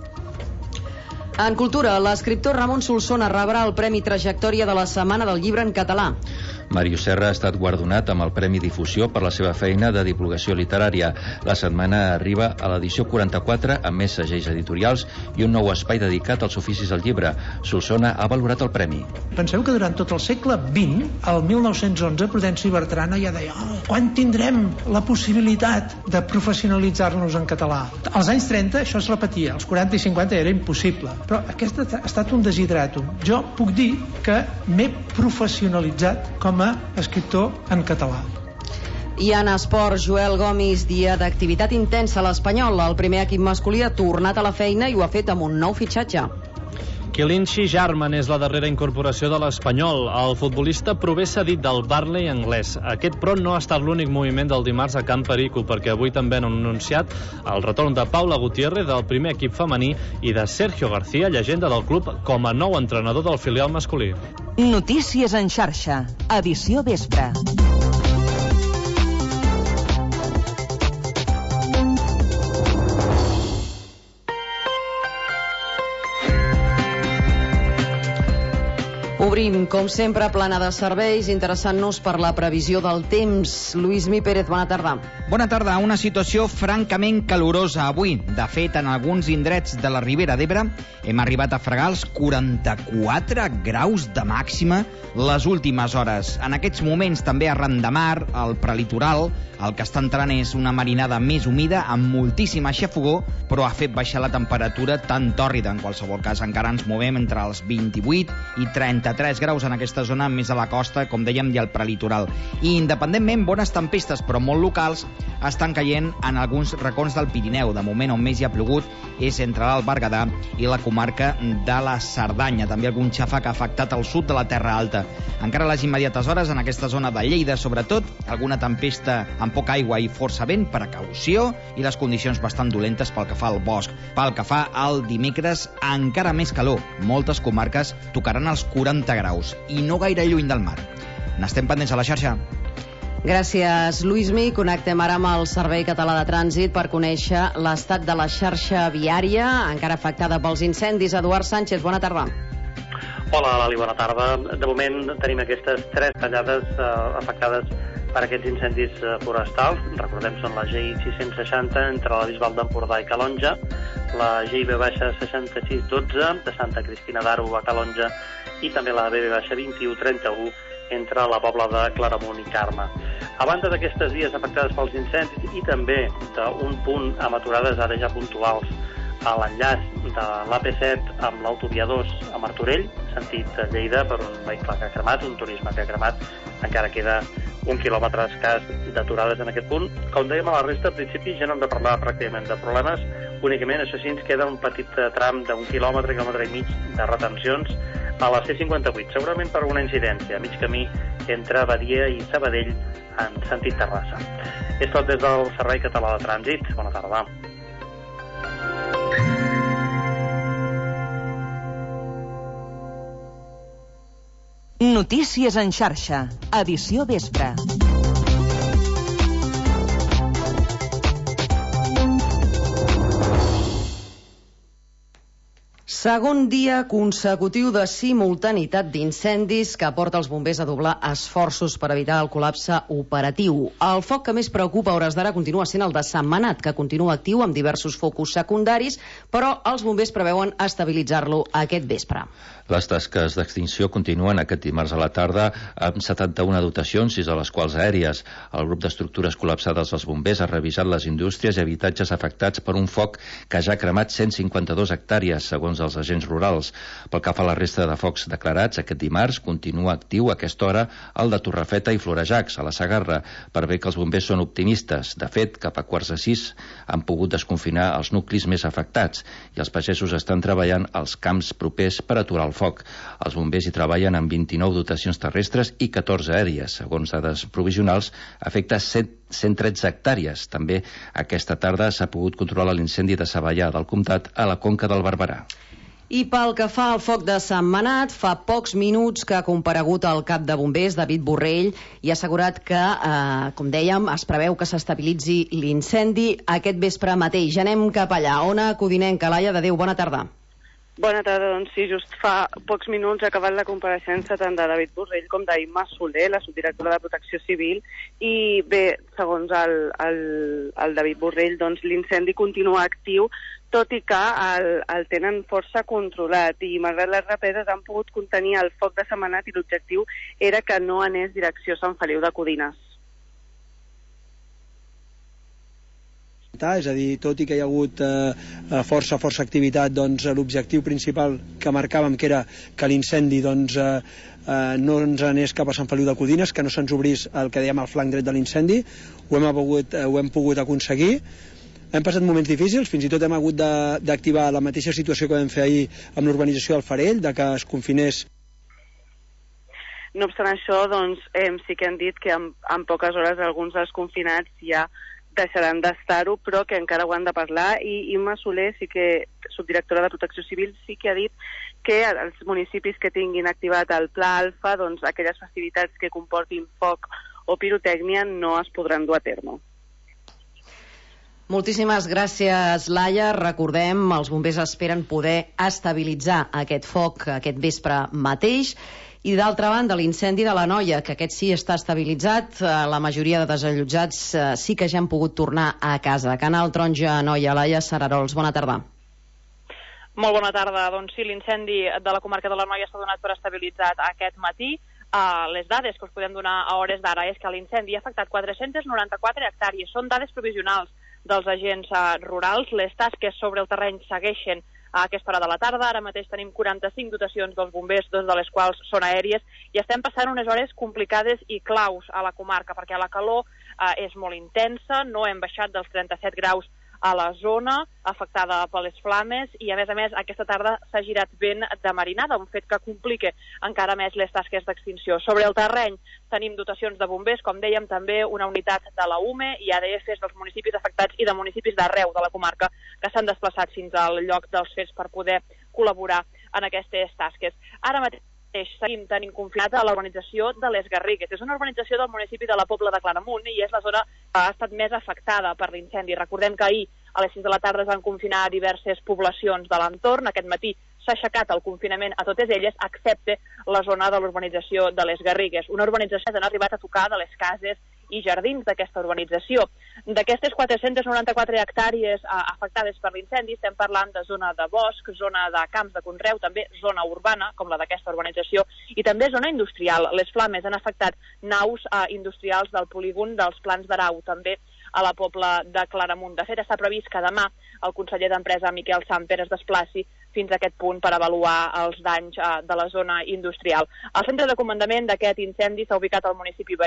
En cultura, l'escriptor Ramon Solsona rebrà el Premi Trajectòria de la Setmana del Llibre en Català. Màrius Serra ha estat guardonat amb el Premi Difusió per la seva feina de divulgació literària. La setmana arriba a l'edició 44 amb més segells editorials i un nou espai dedicat als oficis del llibre. Solsona ha valorat el premi. Penseu que durant tot el segle XX, el 1911, Prudenci Bertrana ja deia quan tindrem la possibilitat de professionalitzar-nos en català? Als anys 30 això es repetia, als 40 i 50 era impossible. Però aquest ha estat un desideratum. Jo puc dir que m'he professionalitzat com a escriptor en català. I en esport, Joel Gomis, dia d'activitat intensa a l'Espanyol. El primer equip masculí ha tornat a la feina i ho ha fet amb un nou fitxatge. Kilinchi Jarman és la darrera incorporació de l'Espanyol. El futbolista prové cedit del Burnley anglès. Aquest, però, no ha estat l'únic moviment del dimarts a Camp Perico, perquè avui també han anunciat el retorn de Paula Gutiérrez del primer equip femení i de Sergio García, llegenda del club, com a nou entrenador del filial masculí. Notícies en xarxa, edició vespre. Obrim, com sempre, plana de serveis, interessant-nos per la previsió del temps. Lluís Pérez, bona tarda. Bona tarda. Una situació francament calorosa avui. De fet, en alguns indrets de la Ribera d'Ebre hem arribat a fregar els 44 graus de màxima les últimes hores. En aquests moments, també arran de mar, al prelitoral, el que està entrant és una marinada més humida, amb moltíssima xafogor, però ha fet baixar la temperatura tan tòrrida. En qualsevol cas, encara ens movem entre els 28 i 33 graus en aquesta zona, més a la costa, com dèiem, i al prelitoral. I, independentment, bones tempestes, però molt locals, estan caient en alguns racons del Pirineu. De moment, on més hi ha plogut és entre l'Alt Berguedà i la comarca de la Cerdanya. També algun xàfec ha afectat el sud de la Terra Alta. Encara a les immediates hores, en aquesta zona de Lleida, sobretot, alguna tempesta amb poca aigua i força vent, precaució, i les condicions bastant dolentes pel que fa al bosc. Pel que fa al dimecres, encara més calor. Moltes comarques tocaran els 40 graus i no gaire lluny del mar. N'estem pendents a la xarxa. Gràcies, Lluïsmi. Connectem ara amb el Servei Català de Trànsit per conèixer l'estat de la xarxa viària, encara afectada pels incendis. Eduard Sánchez, bona tarda. Hola, Lali, bona tarda. De moment tenim aquestes 3 tallades afectades per aquests incendis forestals. Recordem, són la GI 660 entre la Bisbal d'Empordà i Calonja, la GI B-6612 de Santa Cristina d'Aro a Calonja i també la BB-2131 entre la Pobla de Claramunt i Carme. A banda d'aquestes vies afectades pels incendis i també d'un punt amb aturades ara ja puntuals a l'enllaç de l'AP7 amb l'autovia 2 a Martorell, sentit Lleida, per un vehicle que ha cremat, un turisme que ha cremat, encara queda 1 quilòmetre escàs d'aturades en aquest punt. Com dèiem a la resta, al principi ja no hem de parlar pràcticament de problemes, únicament això sí ens queda un petit tram d'1 quilòmetre i mig de retencions a la C58, segurament per una incidència. A mig camí entre Badia i Sabadell en sentit Terrassa. És tot des del Servei Català de Trànsit. Bona tarda. Notícies en xarxa, edició vespre. Segon dia consecutiu de simultaneïtat d'incendis que porta els bombers a doblar esforços per evitar el col·lapse operatiu. El foc que més preocupa a hores d'ara continua sent el de Sant Manat, que continua actiu amb diversos focus secundaris, però els bombers preveuen estabilitzar-lo aquest vespre. Les tasques d'extinció continuen aquest dimarts a la tarda amb 71 dotacions, 6 de les quals aèries. El grup d'estructures col·lapsades dels bombers ha revisat les indústries i habitatges afectats per un foc que ja ha cremat 152 hectàrees, segons els agents rurals. Pel que fa a la resta de focs declarats, aquest dimarts continua actiu a aquesta hora el de Torrefeta i Florejacs, a la Segarra, per bé que els bombers són optimistes. De fet, cap a 5:45 han pogut desconfinar els nuclis més afectats i els pagesos estan treballant als camps propers per aturar el foc. Els bombers hi treballen amb 29 dotacions terrestres i 14 aèries. Segons dades provisionals, afecta 113 hectàrees. També aquesta tarda s'ha pogut controlar l'incendi de Savallà del Comtat a la Conca del Barberà. I pel que fa al foc de Sant Manat, fa pocs minuts que ha comparegut el cap de bombers, David Borrell, i ha assegurat que, com dèiem, es preveu que s'estabilitzi l'incendi aquest vespre mateix. Ja anem cap allà. Ona Codinenca, Laia de Déu, bona tarda. Bona tarda, doncs sí, just fa pocs minuts ha acabat la compareixença tant de David Borrell com d'Imma Soler, la subdirectora de Protecció Civil, i bé, segons el David Borrell, doncs l'incendi continua actiu, tot i que el tenen força controlat, i malgrat les represes han pogut contenir el foc de Sant Manat i l'objectiu era que no anés direcció a Sant Feliu de Codines. És a dir, tot i que hi ha hagut força activitat, doncs l'objectiu principal que marcàvem, que era que l'incendi doncs, no ens anés cap a Sant Feliu de Codines, que no se'ns obrís el que dèiem el flanc dret de l'incendi, ho hem pogut aconseguir. Hem passat moments difícils, fins i tot hem hagut d'activar la mateixa situació que vam fer ahir amb l'urbanització del Farell, de que es confinés. No obstant això, doncs, sí que han dit que en poques hores alguns dels confinats ja deixaran d'estar-ho, però que encara ho han de parlar, i Imma Soler, subdirectora de Protecció Civil, sí que ha dit que els municipis que tinguin activat el Pla Alfa, doncs aquelles festivitats que comportin foc o pirotècnia no es podran dur a terme. Moltíssimes gràcies, Laia. Recordem, els bombers esperen poder estabilitzar aquest foc aquest vespre mateix. I d'altra banda, l'incendi de l'Anoia, que aquest sí està estabilitzat, la majoria de desallotjats sí que ja han pogut tornar a casa. Canal Taronja, Anoia, Laia Sararols, bona tarda. Molt bona tarda. Doncs sí, l'incendi de la comarca de l'Anoia s'ha donat per estabilitzat aquest matí. Les dades que us podem donar a hores d'ara és que l'incendi ha afectat 494 hectàrees. Són dades provisionals dels agents rurals. Les tasques sobre el terreny segueixen a aquesta hora de la tarda. Ara mateix tenim 45 dotacions dels bombers, 2 de les quals són aèries, i estem passant unes hores complicades i claus a la comarca, perquè la calor és molt intensa, no hem baixat dels 37 graus a la zona afectada per les flames, i a més aquesta tarda s'ha girat vent de marinada, un fet que complica encara més les tasques d'extinció. Sobre el terreny tenim dotacions de bombers, com dèiem, també una unitat de la UME i ADFs dels municipis afectats i de municipis d'arreu de la comarca que s'han desplaçat fins al lloc dels fets per poder col·laborar en aquestes tasques. Ara mateix seguim tenint confinada a la urbanització de les Garrigues. És una urbanització del municipi de la Pobla de Claramunt i és la zona que ha estat més afectada per l'incendi. Recordem que ahir a les 6 de la tarda es van confinar diverses poblacions de l'entorn. Aquest matí s'ha aixecat el confinament a totes elles, excepte la zona de l'urbanització de les Garrigues. Una urbanització que han arribat a tocar de les cases i jardins d'aquesta urbanització. D'aquestes 494 hectàrees afectades per l'incendi, estem parlant de zona de bosc, zona de camps de conreu, també zona urbana, com la d'aquesta urbanització, i també zona industrial. Les flames han afectat naus industrials del polígon dels Plans d'Arau, també a la Pobla de Claramunt. De fet, està previst que demà el conseller d'Empresa, Miquel Samper, es desplaci fins a aquest punt per avaluar els danys de la zona industrial. El centre de comandament d'aquest incendi s'ha ubicat al municipi veí,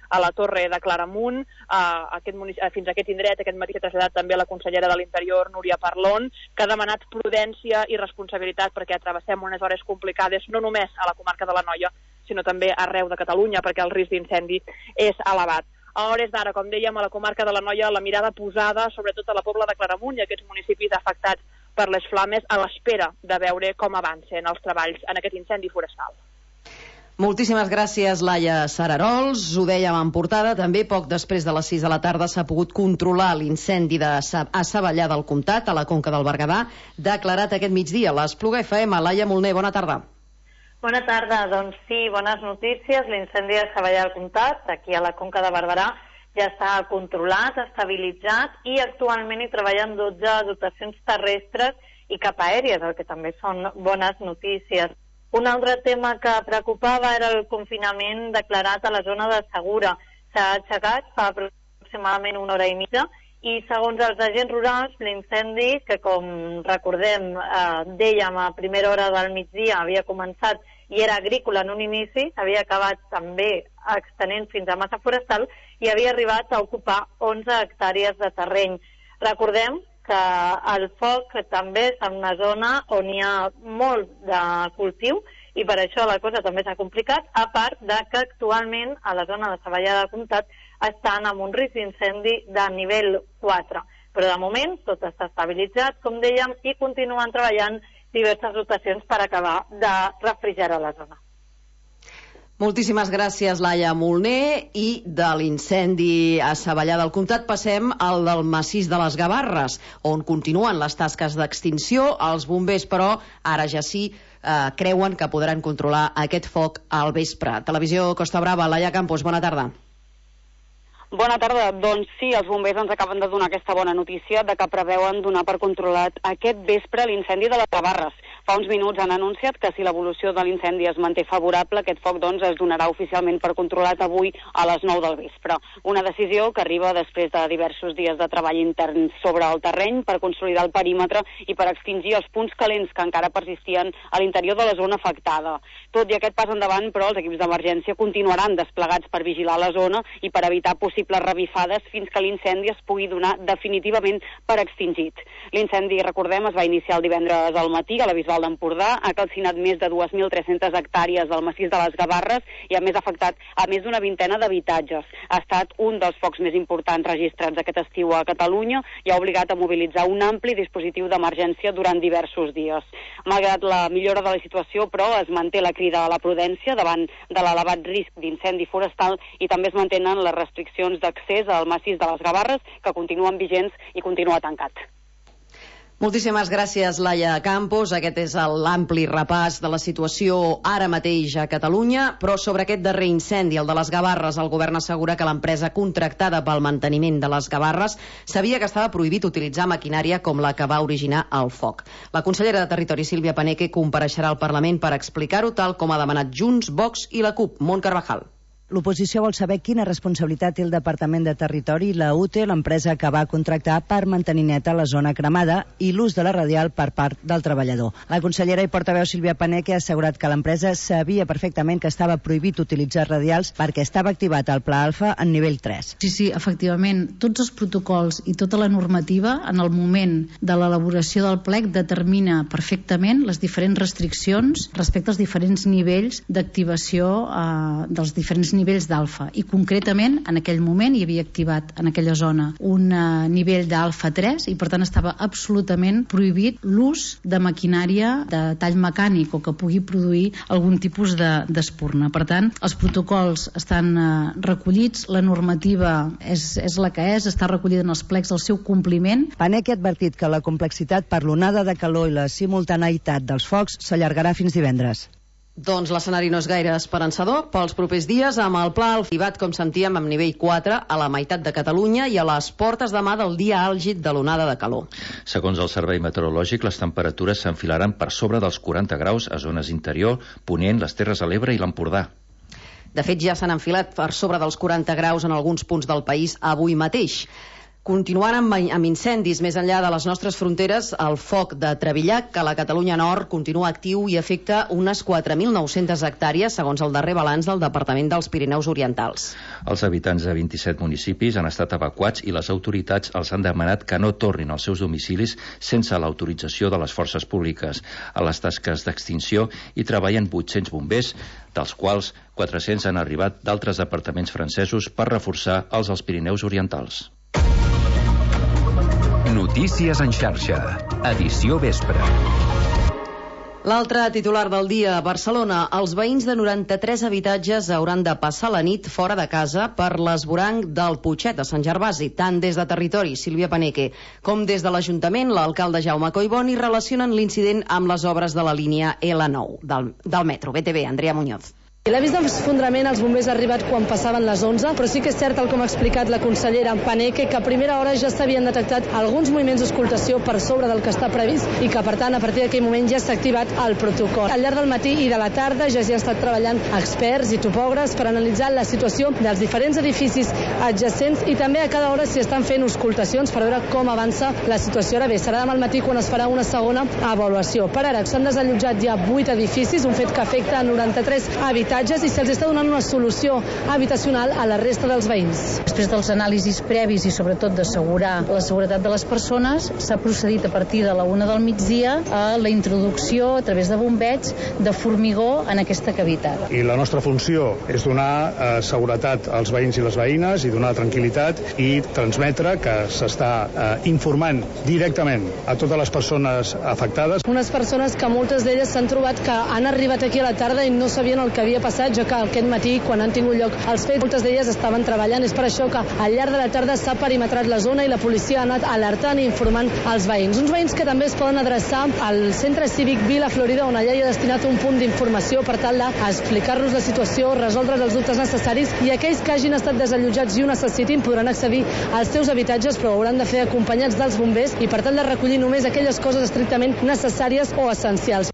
a la Torre de Claramunt. Fins a aquest indret, aquest matí s'ha traslladat també la consellera de l'Interior, Núria Parlon, que ha demanat prudència i responsabilitat perquè travessem unes hores complicades, no només a la comarca de l'Anoia, sinó també arreu de Catalunya, perquè el risc d'incendi és elevat. A hores d'ara, com dèiem, a la comarca de l'Anoia, la mirada posada sobretot a la Pobla de Claramunt i aquests municipis afectats per les flames, a l'espera de veure com avancen els treballs en aquest incendi forestal. Moltíssimes gràcies, Laia Sararols. Ho dèiem en portada, també poc després de les 6 de la tarda s'ha pogut controlar l'incendi a Savallà del Comtat, a la Conca del Berguedà, declarat aquest migdia. L'Espluga FM, Laia Molner, bona tarda. Bona tarda, doncs sí, bones notícies. L'incendi de Savallà del Comtat, aquí a la Conca de Barberà, ja està controlat, estabilitzat i actualment hi treballen 12 dotacions terrestres i cap aèries, el que també són bones notícies. Un altre tema que preocupava era el confinament declarat a la zona de Segura. S'ha aixecat fa aproximadament una hora i mitja i segons els agents rurals l'incendi, que com recordem dèiem a primera hora del migdia havia començat i era agrícola en un inici, havia acabat també extenent fins a massa forestal i havia arribat a ocupar 11 hectàrees de terreny. Recordem que el foc també és en una zona on hi ha molt de cultiu i per això la cosa també s'ha complicat, a part de que actualment a la zona de Savallà del Comtat estan amb un risc d'incendi de nivell 4. Però de moment tot està estabilitzat, com dèiem, i continuen treballant diverses dotacions per acabar de refrigerar la zona. Moltíssimes gràcies, Laia Molner. I de l'incendi a Savallà del Comtat passem al del massís de les Gavarres, on continuen les tasques d'extinció. Els bombers, però, ara ja sí, creuen que podran controlar aquest foc al vespre. Televisió Costa Brava, Laia Campos, bona tarda. Bona tarda. Doncs sí, els bombers ens acaben de donar aquesta bona notícia de que preveuen donar per controlat aquest vespre l'incendi de les Gavarres. Fa uns minuts han anunciat que si l'evolució de l'incendi es manté favorable, aquest foc doncs es donarà oficialment per controlat avui a les 9 del vespre. Una decisió que arriba després de diversos dies de treball intern sobre el terreny per consolidar el perímetre i per extingir els punts calents que encara persistien a l'interior de la zona afectada. Tot i aquest pas endavant, però, els equips d'emergència continuaran desplegats per vigilar la zona i per evitar possibles revifades fins que l'incendi es pugui donar definitivament per extingit. L'incendi, recordem, es va iniciar el divendres al matí a la Bisbal d'Empordà, ha calcinat més de 2.300 hectàrees del massís de les Gavarres i a més ha afectat a més d'una vintena d'habitatges. Ha estat un dels focs més importants registrats aquest estiu a Catalunya i ha obligat a mobilitzar un ampli dispositiu d'emergència durant diversos dies. Malgrat la millora de la situació, però, es manté la crida a la prudència davant de l'elevat risc d'incendi forestal i també es mantenen les restriccions d'accés al massís de les Gavarres, que continuen vigents i continua tancat. Moltíssimes gràcies, Laia Campos. Aquest és l'ampli repàs de la situació ara mateix a Catalunya, però sobre aquest darrer incendi, el de les Gavarres, el govern assegura que l'empresa contractada pel manteniment de les Gavarres sabia que estava prohibit utilitzar maquinària com la que va originar el foc. La consellera de Territori, Sílvia Paneque, compareixerà al Parlament per explicar-ho, tal com ha demanat Junts, Vox i la CUP. Mont Carvajal. L'oposició vol saber quina responsabilitat té el Departament de Territori i la UTE, l'empresa que va contractar per mantenir neta la zona cremada, i l'ús de la radial per part del treballador. La consellera i portaveu Sílvia Paneque ha assegurat que l'empresa sabia perfectament que estava prohibit utilitzar radials perquè estava activat el Pla Alfa en nivell 3. Sí, efectivament, tots els protocols i tota la normativa en el moment de l'elaboració del plec determina perfectament les diferents restriccions respecte als diferents nivells d'activació dels diferents nivells d'alfa, i concretament en aquell moment hi havia activat en aquella zona un nivell d'alfa 3 i per tant estava absolutament prohibit l'ús de maquinària de tall mecànic o que pugui produir algun tipus d'espurna. Per tant, els protocols estan recollits, la normativa és la que és, està recollida en els plecs del seu compliment. Paneque ha advertit que la complexitat per l'onada de calor i la simultaneïtat dels focs s'allargarà fins divendres. Doncs l'escenari no és gaire esperançador pels propers dies, amb el pla activat, com sentíem, amb nivell 4 a la meitat de Catalunya i a les portes demà del dia àlgid de l'onada de calor. Segons el Servei Meteorològic, les temperatures s'enfilaran per sobre dels 40 graus a zones interior, Ponent, les Terres de l'Ebre i l'Empordà. De fet, ja s'han enfilat per sobre dels 40 graus en alguns punts del país avui mateix. Continuant amb incendis més enllà de les nostres fronteres, el foc de Trevillac, que a la Catalunya Nord continua actiu i afecta unes 4.900 hectàrees, segons el darrer balanç del Departament dels Pirineus Orientals. Els habitants de 27 municipis han estat evacuats i les autoritats els han demanat que no tornin als seus domicilis sense l'autorització de les forces públiques. A les tasques d'extinció hi treballen 800 bombers, dels quals 400 han arribat d'altres departaments francesos per reforçar els dels Pirineus Orientals. Notícies en xarxa, edició vespre. L'altre titular del dia, a Barcelona. Els veïns de 93 habitatges hauran de passar la nit fora de casa per l'esvoranc del Putxet de Sant Gervasi, tant des de Territori, Sílvia Paneque, com des de l'Ajuntament, l'alcalde Jaume Collboni relacionen l'incident amb les obres de la línia L9 del metro. BTV, Andrea Muñoz. L'avís d'esfondrament als bombers ha arribat quan passaven les 11, però sí que és cert, tal com ha explicat la consellera Paneque, que a primera hora ja s'havien detectat alguns moviments d'escoltació per sobre del que està previst i que, per tant, a partir d'aquell moment ja s'ha activat el protocol. Al llarg del matí i de la tarda ja s'hi ha estat treballant experts i topògrafs per analitzar la situació dels diferents edificis adjacents i també a cada hora s'hi estan fent auscultacions per veure com avança la situació. Ara bé, serà demà al matí quan es farà una segona avaluació. Per ara s'han desallotjat ja 8 edificis, un fet que afecta 93 habitatges i se'ls està donant una solució habitacional a la resta dels veïns. Després dels anàlisis previs i sobretot d'assegurar la seguretat de les persones, s'ha procedit a partir de la 1 del migdia a la introducció a través de bombeig de formigó en aquesta cavitat. I la nostra funció és donar seguretat als veïns i les veïnes i donar tranquil·litat i transmetre que s'està informant directament a totes les persones afectades. Unes persones que moltes d'elles s'han trobat que han arribat aquí a la tarda i no sabien el que havia passat, ja que aquest matí, quan han tingut lloc els fets, moltes d'elles estaven treballant. És per això que al llarg de la tarda s'ha perimetrat la zona i la policia ha anat alertant i informant els veïns. Uns veïns que també es poden adreçar al Centre Cívic Vila Florida, on allà hi ha destinat un punt d'informació per tal d'explicar-los la situació, resoldre els dubtes necessaris, i aquells que hagin estat desallotjats i ho necessitin podran accedir als seus habitatges, però ho hauran de fer acompanyats dels bombers i per tal de recollir només aquelles coses estrictament necessàries o essencials.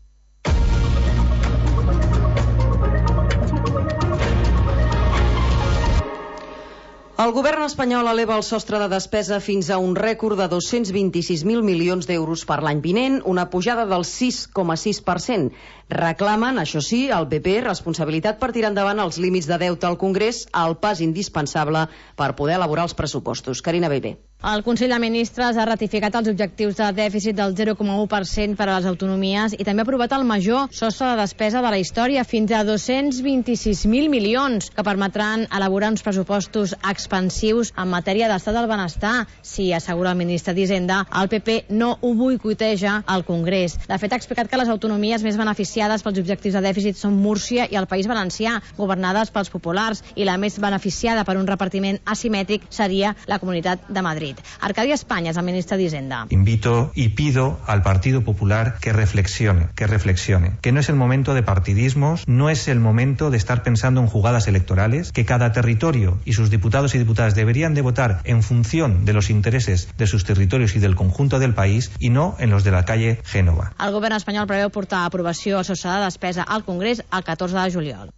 El govern espanyol eleva el sostre de despesa fins a un rècord de 226.000 milions d'euros per l'any vinent, una pujada del 6,6%. Reclamen, això sí, al PP, responsabilitat per tirar endavant els límits de deute al Congrés, el pas indispensable per poder elaborar els pressupostos. Carina Bellver. El Consell de Ministres ha ratificat els objectius de dèficit del 0,1% per a les autonomies i també ha aprovat el major sostre de despesa de la història, fins a 226.000 milions, que permetran elaborar uns pressupostos expansius en matèria d'estat del benestar. Si assegura el ministre d'Hisenda, el PP no ho boicoteja al Congrés. De fet, ha explicat que les autonomies més beneficiades pels objectius de dèficit són Múrcia i el País Valencià, governades pels populars, i la més beneficiada per un repartiment asimètric seria la Comunitat de Madrid. Arcadi Españas, el ministre d'Hisenda. Invito y pido al Partido Popular que reflexione, que no es el momento de partidismos, no es el momento de estar pensando en jugadas electorales, que cada territorio y sus diputados y diputadas deberían de votar en función de los intereses de sus territorios y del conjunto del país y no en los de la calle Génova. El govern espanyol preveu portar a aprovació el sostre de despesa al Congrés el 14 de juliol.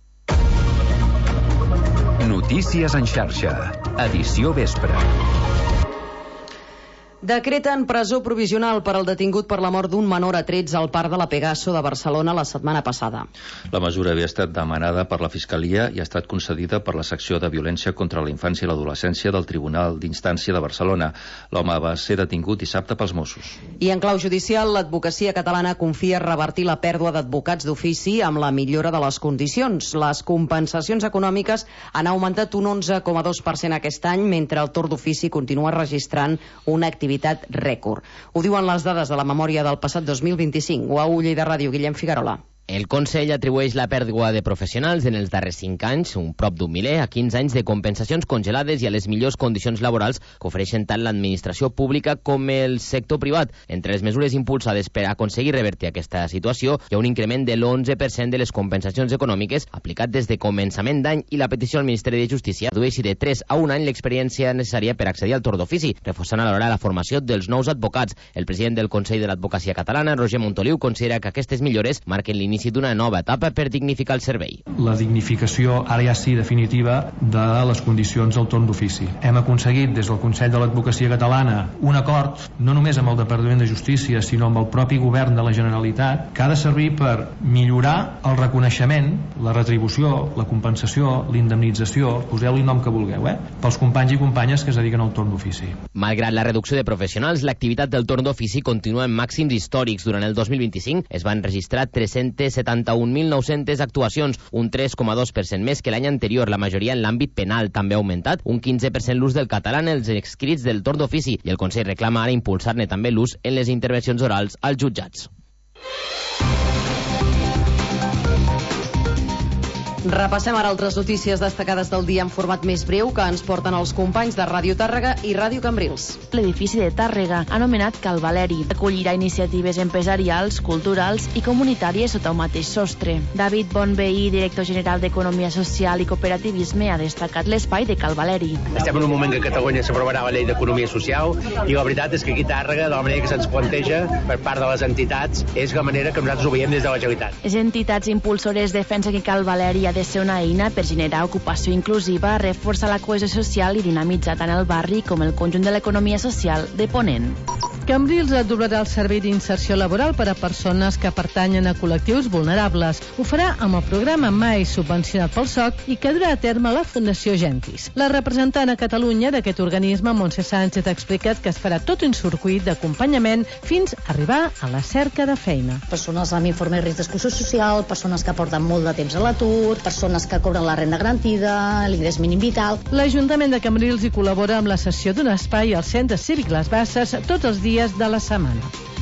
Notícies en xarxa, edició vespre. Decreten presó provisional per al detingut per la mort d'un menor a trets al Parc de la Pegaso de Barcelona la setmana passada. La mesura havia estat demanada per la Fiscalia i ha estat concedida per la secció de violència contra la infància i l'adolescència del Tribunal d'Instància de Barcelona. L'home va ser detingut dissabte pels Mossos. I en clau judicial, l'advocacia catalana confia revertir la pèrdua d'advocats d'ofici amb la millora de les condicions. Les compensacions econòmiques han augmentat un 11,2% aquest any, mentre el torn d'ofici continua registrant una activitat rècord. Ho diuen les dades de la memòria del passat 2025. UAU Lleida Ràdio, Guillem Figuerola. El Consell atribueix la pèrdua de professionals en els darrers 5 anys, un prop d'un miler, a 15 anys de compensacions congelades i a les millors condicions laborals que ofereixen tant l'administració pública com el sector privat. Entre les mesures impulsades per aconseguir revertir aquesta situació hi ha un increment de l'11% de les compensacions econòmiques aplicat des de començament d'any i la petició al Ministeri de Justícia redueixi de 3 a 1 any l'experiència necessària per accedir al torn d'ofici, reforçant alhora la formació dels nous advocats. El president del Consell de l'Advocacia Catalana, Roger Montoliu, considera que aquestes millores marquen l'inici l'inici d'una nova etapa per dignificar el servei. La dignificació, ara ja sí, definitiva, de les condicions del torn d'ofici. Hem aconseguit des del Consell de l'Advocacia Catalana un acord, no només amb el Departament de Justícia, sinó amb el propi govern de la Generalitat, que ha de servir per millorar el reconeixement, la retribució, la compensació, l'indemnització, poseu-li el nom que vulgueu, pels companys i companyes que es dediquen al torn d'ofici. Malgrat la reducció de professionals, l'activitat del torn d'ofici continua en màxims històrics. Durant el 2025 es van registrar 371.900 actuacions, un 3,2% més que l'any anterior. La majoria en l'àmbit penal. També ha augmentat un 15% l'ús del català en els escrits del torn d'ofici i el Consell reclama ara impulsar-ne també l'ús en les intervencions orals als jutjats. Repassem ara altres notícies destacades del dia en format més breu que ens porten els companys de Ràdio Tàrrega i Ràdio Cambrils. L'edifici de Tàrrega, anomenat Cal Valeri, acollirà iniciatives empresarials, culturals i comunitàries sota un mateix sostre. David Bonveí, director general d'Economia Social i Cooperativisme, ha destacat l'espai de Cal Valeri. Estem en un moment que a Catalunya s'aprovarà la llei d'Economia Social i la veritat és que aquí a Tàrrega, de la manera que se'ns planteja per part de les entitats, és la manera que nosaltres ho veiem des de la Generalitat. Les entitats impulsores defensen que Cal Valeri ha de ser una eina per generar ocupació inclusiva, reforçar la cohesió social i dinamitzar tant el barri com el conjunt de l'economia social de Ponent. Cambrils doblarà el servei d'inserció laboral per a persones que pertanyen a col·lectius vulnerables. Ho farà amb el programa MAI subvencionat pel SOC i que durà a terme la Fundació Gentis. La representant a Catalunya d'aquest organisme, Montse Sánchez, ha explicat que es farà tot un circuit d'acompanyament fins a arribar a la cerca de feina. Persones amb informe de risc d'exclusió social, persones que porten molt de temps a l'atur, persones que cobren la renda garantida, l'ingrés mínim vital. L'Ajuntament de Cambrils hi col·labora amb la cessió d'un espai al Centre Cívic Les Basses tots els dies de la setmana.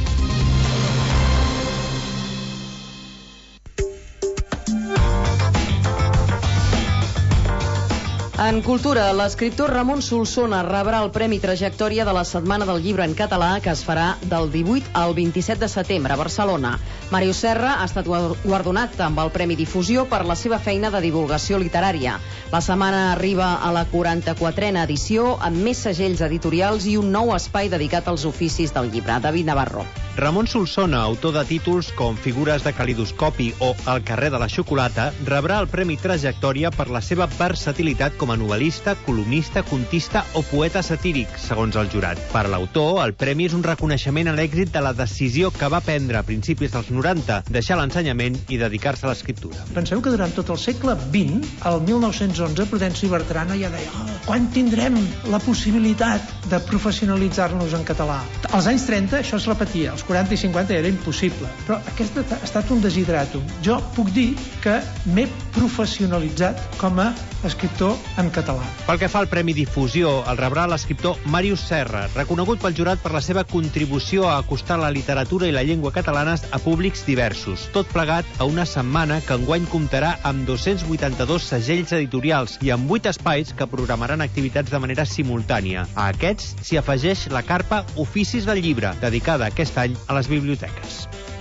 En cultura, l'escriptor Ramon Solsona rebrà el Premi Trajectòria de la Setmana del Llibre en Català, que es farà del 18 al 27 de setembre a Barcelona. Màrius Serra ha estat guardonat amb el Premi Difusió per la seva feina de divulgació literària. La setmana arriba a la 44a edició, amb més segells editorials i un nou espai dedicat als oficis del llibre. David Navarro. Ramon Solsona, autor de títols com Figures de calidoscopi o El carrer de la xocolata, rebrà el Premi Trajectòria per la seva versatilitat com a novel·lista, columnista, contista o poeta satíric, segons el jurat. Per l'autor, el premi és un reconeixement a l'èxit de la decisió que va prendre a principis dels 90, deixar l'ensenyament i dedicar-se a l'escriptura. Penseu que durant tot el segle XX, el 1911, Prudenci Bertrana ja deia quan tindrem la possibilitat de professionalitzar-nos en català? Als anys 30 això es repetia, als 40 i 50 era impossible, però aquest ha estat un desideratum. Jo puc dir que m'he professionalitzat com a escriptor en català. Pel que fa al Premi Difusió, el rebrà l'escriptor Màrius Serra, reconegut pel jurat per la seva contribució a acostar la literatura i la llengua catalanes a públics diversos. Tot plegat a una setmana que enguany comptarà amb 282 segells editorials i amb 8 espais que programaran activitats de manera simultània. A aquests s'hi afegeix la carpa Oficis del Llibre, dedicada aquest any a les biblioteques.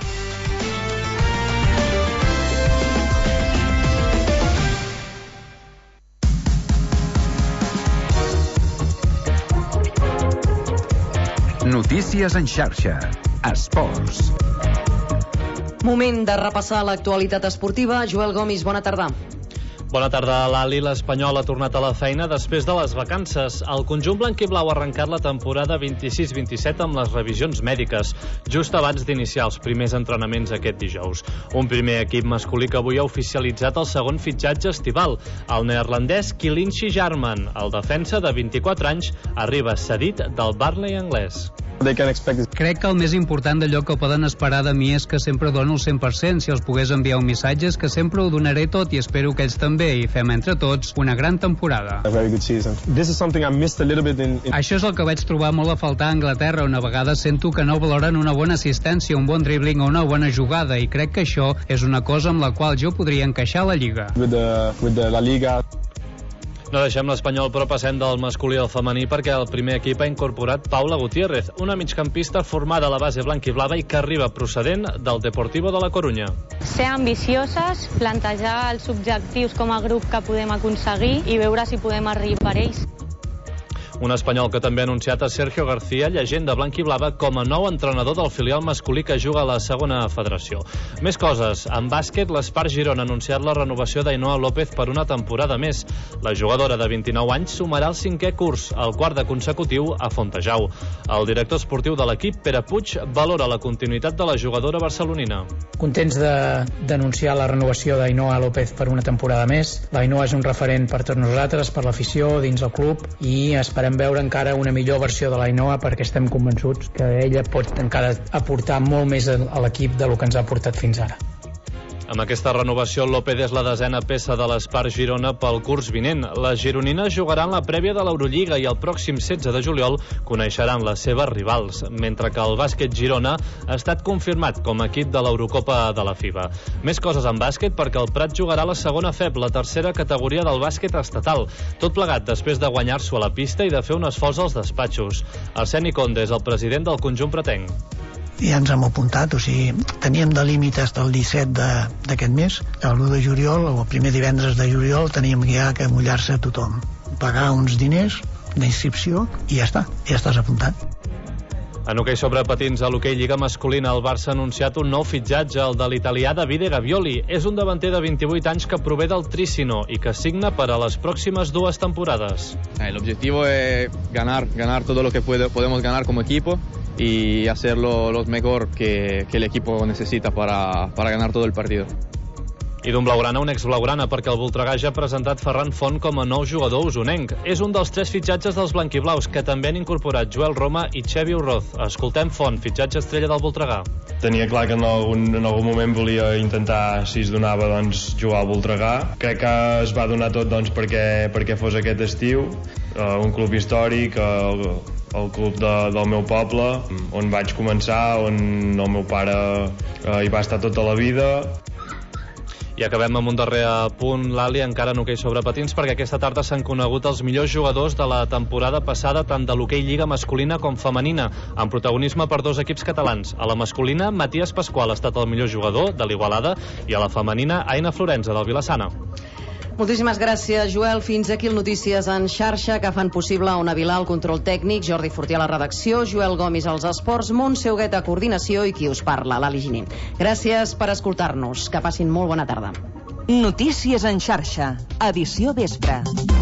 Notícies en xarxa. Esports. Moment de repassar l'actualitat esportiva. Joel Gomis, bona tarda. Bona tarda, Lali. L'Espanyol ha tornat a la feina després de les vacances. El conjunt blanc i blau ha arrencat la temporada 26-27 amb les revisions mèdiques, just abans d'iniciar els primers entrenaments aquest dijous. Un primer equip masculí que avui ha oficialitzat el segon fitxatge estival. El neerlandès Kilinci Jarman, el defensa de 24 anys, arriba cedit del Burnley anglès. Crec que el més important d'allò que poden esperar de mi és que sempre dono el 100%. Si els pogués enviar un missatge és que sempre ho donaré tot i espero que ells també, i fem entre tots una gran temporada. Això és el que vaig trobar molt a faltar a Anglaterra. Una vegada sento que no valoren una bona assistència, un bon dribbling o una bona jugada, i crec que això és una cosa amb la qual jo podria encaixar a la Lliga. No deixem l'Espanyol, però passem del masculí al femení perquè el primer equip ha incorporat Paula Gutiérrez, una migcampista formada a la base blanquiblava i que arriba procedent del Deportivo de la Corunya. Ser ambicioses, plantejar els objectius com a grup que podem aconseguir i veure si podem arribar a ells. Un espanyol que també ha anunciat a Sergio García, llegenda blanquiblava, com a nou entrenador del filial masculí que juga a la segona federació. Més coses. En bàsquet, l'Espart Girona ha anunciat la renovació d'Ainoa López per una temporada més. La jugadora de 29 anys sumarà el 5è curs, el 4º consecutiu a Fontejau. El director esportiu de l'equip, Pere Puig, valora la continuïtat de la jugadora barcelonina. Contents d'anunciar la renovació d'Ainoa López per una temporada més. L'Ainoa és un referent per tots nosaltres, per l'afició, dins el club, i esperem veure encara una millor versió de l'Ainoa perquè estem convençuts que ella pot encara aportar molt més a l'equip del que ens ha aportat fins ara. Amb aquesta renovació, López és la 10a peça de l'Espart Girona pel curs vinent. Les gironines jugaran la prèvia de l'Eurolliga i el pròxim 16 de juliol coneixeran les seves rivals, mentre que el bàsquet Girona ha estat confirmat com a equip de l'Eurocopa de la FIBA. Més coses en bàsquet perquè el Prat jugarà la segona FEB, la tercera categoria del bàsquet estatal. Tot plegat després de guanyar-s'ho a la pista i de fer un esforç als despatxos. Arseni Conde és el president del conjunt pratenc. Ja ens hem apuntat, o sigui, teníem de límit fins al 17 d'aquest mes. El 1 de juliol, o el primer divendres de juliol, teníem ja que mullar-se a tothom. Pagar uns diners d'inscripció i ja està, ja estàs apuntat. En hoquei sobre patins a l'hoquei Lliga masculina, el Barça ha anunciat un nou fitxatge, el de l'italià Davide Gavioli. És un davanter de 28 anys que prové del Trissino i que signa per a les pròximes 2 temporades. El objetivo es ganar todo lo que podemos ganar como equipo y hacerlo lo mejor que el equipo necesita para ganar todo el partido. I d'un blaugrana, un ex-blaugrana, perquè el Voltregà ja ha presentat Ferran Font com a nou jugador usonenc. És un dels 3 fitxatges dels blanquiblaus, que també han incorporat Joel Roma i Xevi Urroz. Escoltem Font, fitxatge estrella del Voltregà. Tenia clar que en algun moment volia intentar, si es donava, doncs, jugar al Voltregà. Crec que es va donar tot perquè fos aquest estiu. Un club històric, el club del meu poble, on vaig començar, on el meu pare hi va estar tota la vida. I acabem amb un darrer punt, Lali, encara en hoquei sobre patins, perquè aquesta tarda s'han conegut els millors jugadors de la temporada passada, tant de l'hoquei Lliga masculina com femenina, amb protagonisme per 2 equips catalans. A la masculina, Matías Pascual ha estat el millor jugador, de l'Igualada, i a la femenina, Aina Florenza, del Vilassana. Moltíssimes gràcies, Joel. Fins aquí el Notícies en xarxa, que fan possible Ona Vilà, el control tècnic, Jordi Fortià a la redacció, Joel Gomis als esports, Montse Huguet a coordinació i qui us parla, Lali Giner. Gràcies per escoltar-nos. Que passin molt bona tarda. Notícies en xarxa, edició vespre.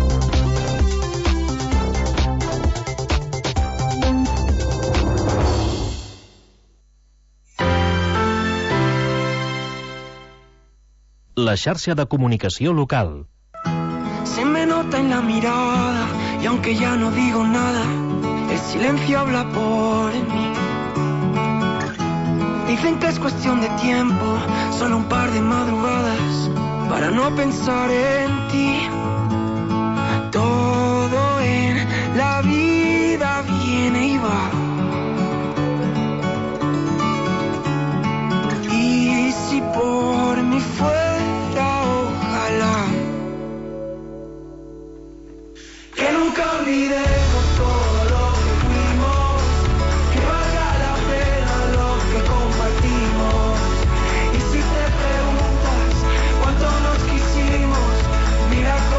La xarxa de comunicació local. Se me nota en la mirada y aunque ya no digo nada, el silencio habla por mí. Dicen que es cuestión de tiempo, solo un par de madrugadas para no pensar en ti. Todo en la vida viene y va. Y si por mí fuera, ojalá que nunca olvidemos todo lo que fuimos, que valga la pena lo que compartimos. Y si te preguntas cuánto nos quisimos, mira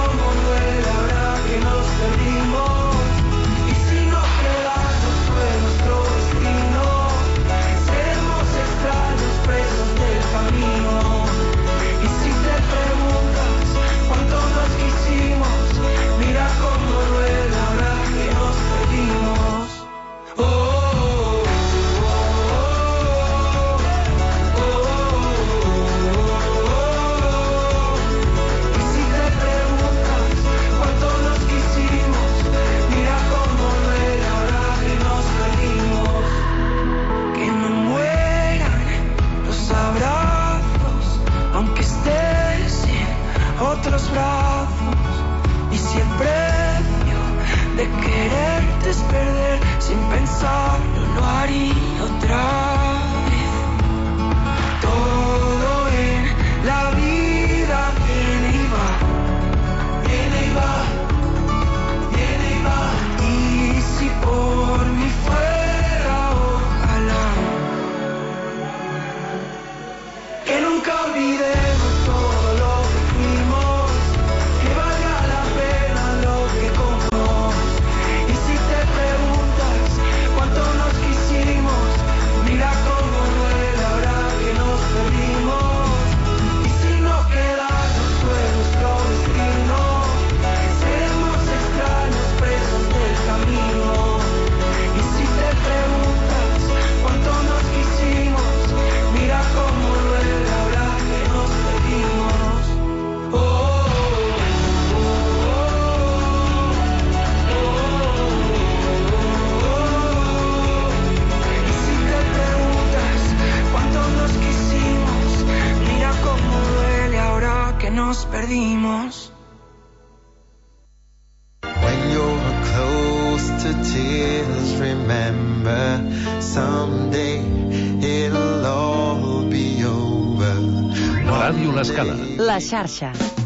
L'escala. La xarxa.